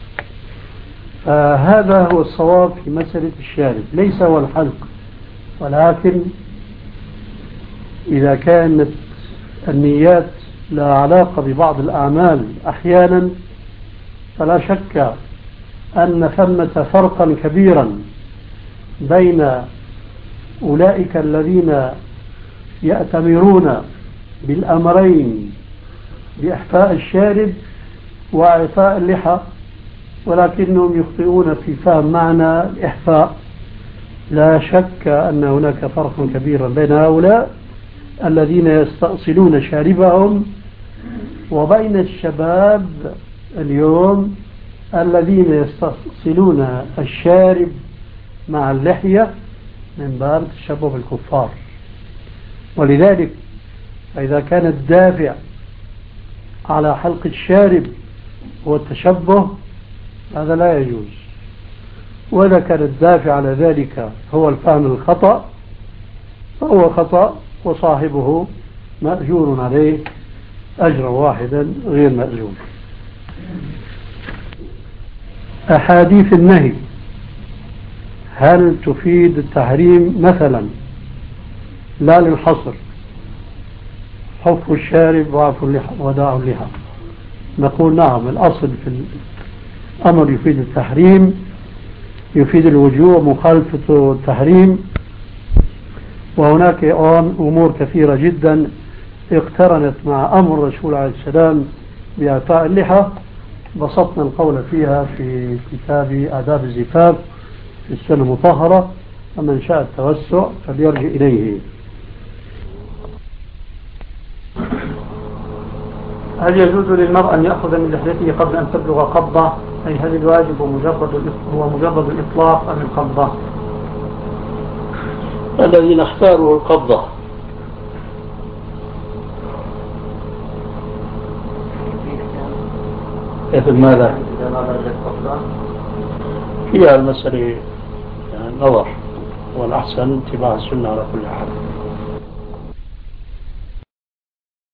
S4: فهذا هو الصواب في مسألة الشارب، ليس هو الحلق، ولكن إذا كانت النيات لا علاقة ببعض الأعمال أحيانا، فلا شك أن ثمة فرقا كبيرا بين أولئك الذين يأتمرون بالأمرين بإحفاء الشارب وإعفاء اللحى، ولكنهم يخطئون في فهم معنى الإحفاء. لا شك أن هناك فرق كبيرا بين هؤلاء الذين يستأصلون شاربهم وبين الشباب اليوم الذين يستأصلون الشارب مع اللحية من باب تشبه بالكفار. ولذلك فإذا كان الدافع على حلق الشارب هو التشبه هذا لا يجوز، وإذا كان الدافع على ذلك هو الفهم الخطأ فهو خطأ وصاحبه مأجور عليه أجرا واحدا غير مأجور. أحاديث النهي هل تفيد التحريم مثلا لا للحصر، حف الشارب وعفو اللحى وداع اللحى؟ نقول نعم، الأصل في الأمر يفيد التحريم، يفيد الوجوب مخالفة التحريم. وهناك أمور كثيرة جدا اقترنت مع أمر الرسول عليه السلام بإعفاء اللحى، بسطنا القول فيها في كتاب آداب الزفاف في السنة المطهرة، فمن شاء التوسع فليرجع إليه.
S5: هل يجوز للمرء أن يأخذ من لحيته قبل أن تبلغ قبضة؟ أي هل الواجب مجرد هو مجرد الإطلاق أم القبضة؟
S4: الذين اختاروا القبضة. كيف ماذا؟ فيها المسألة نظر، والأحسن اتباع السنة على كل حال.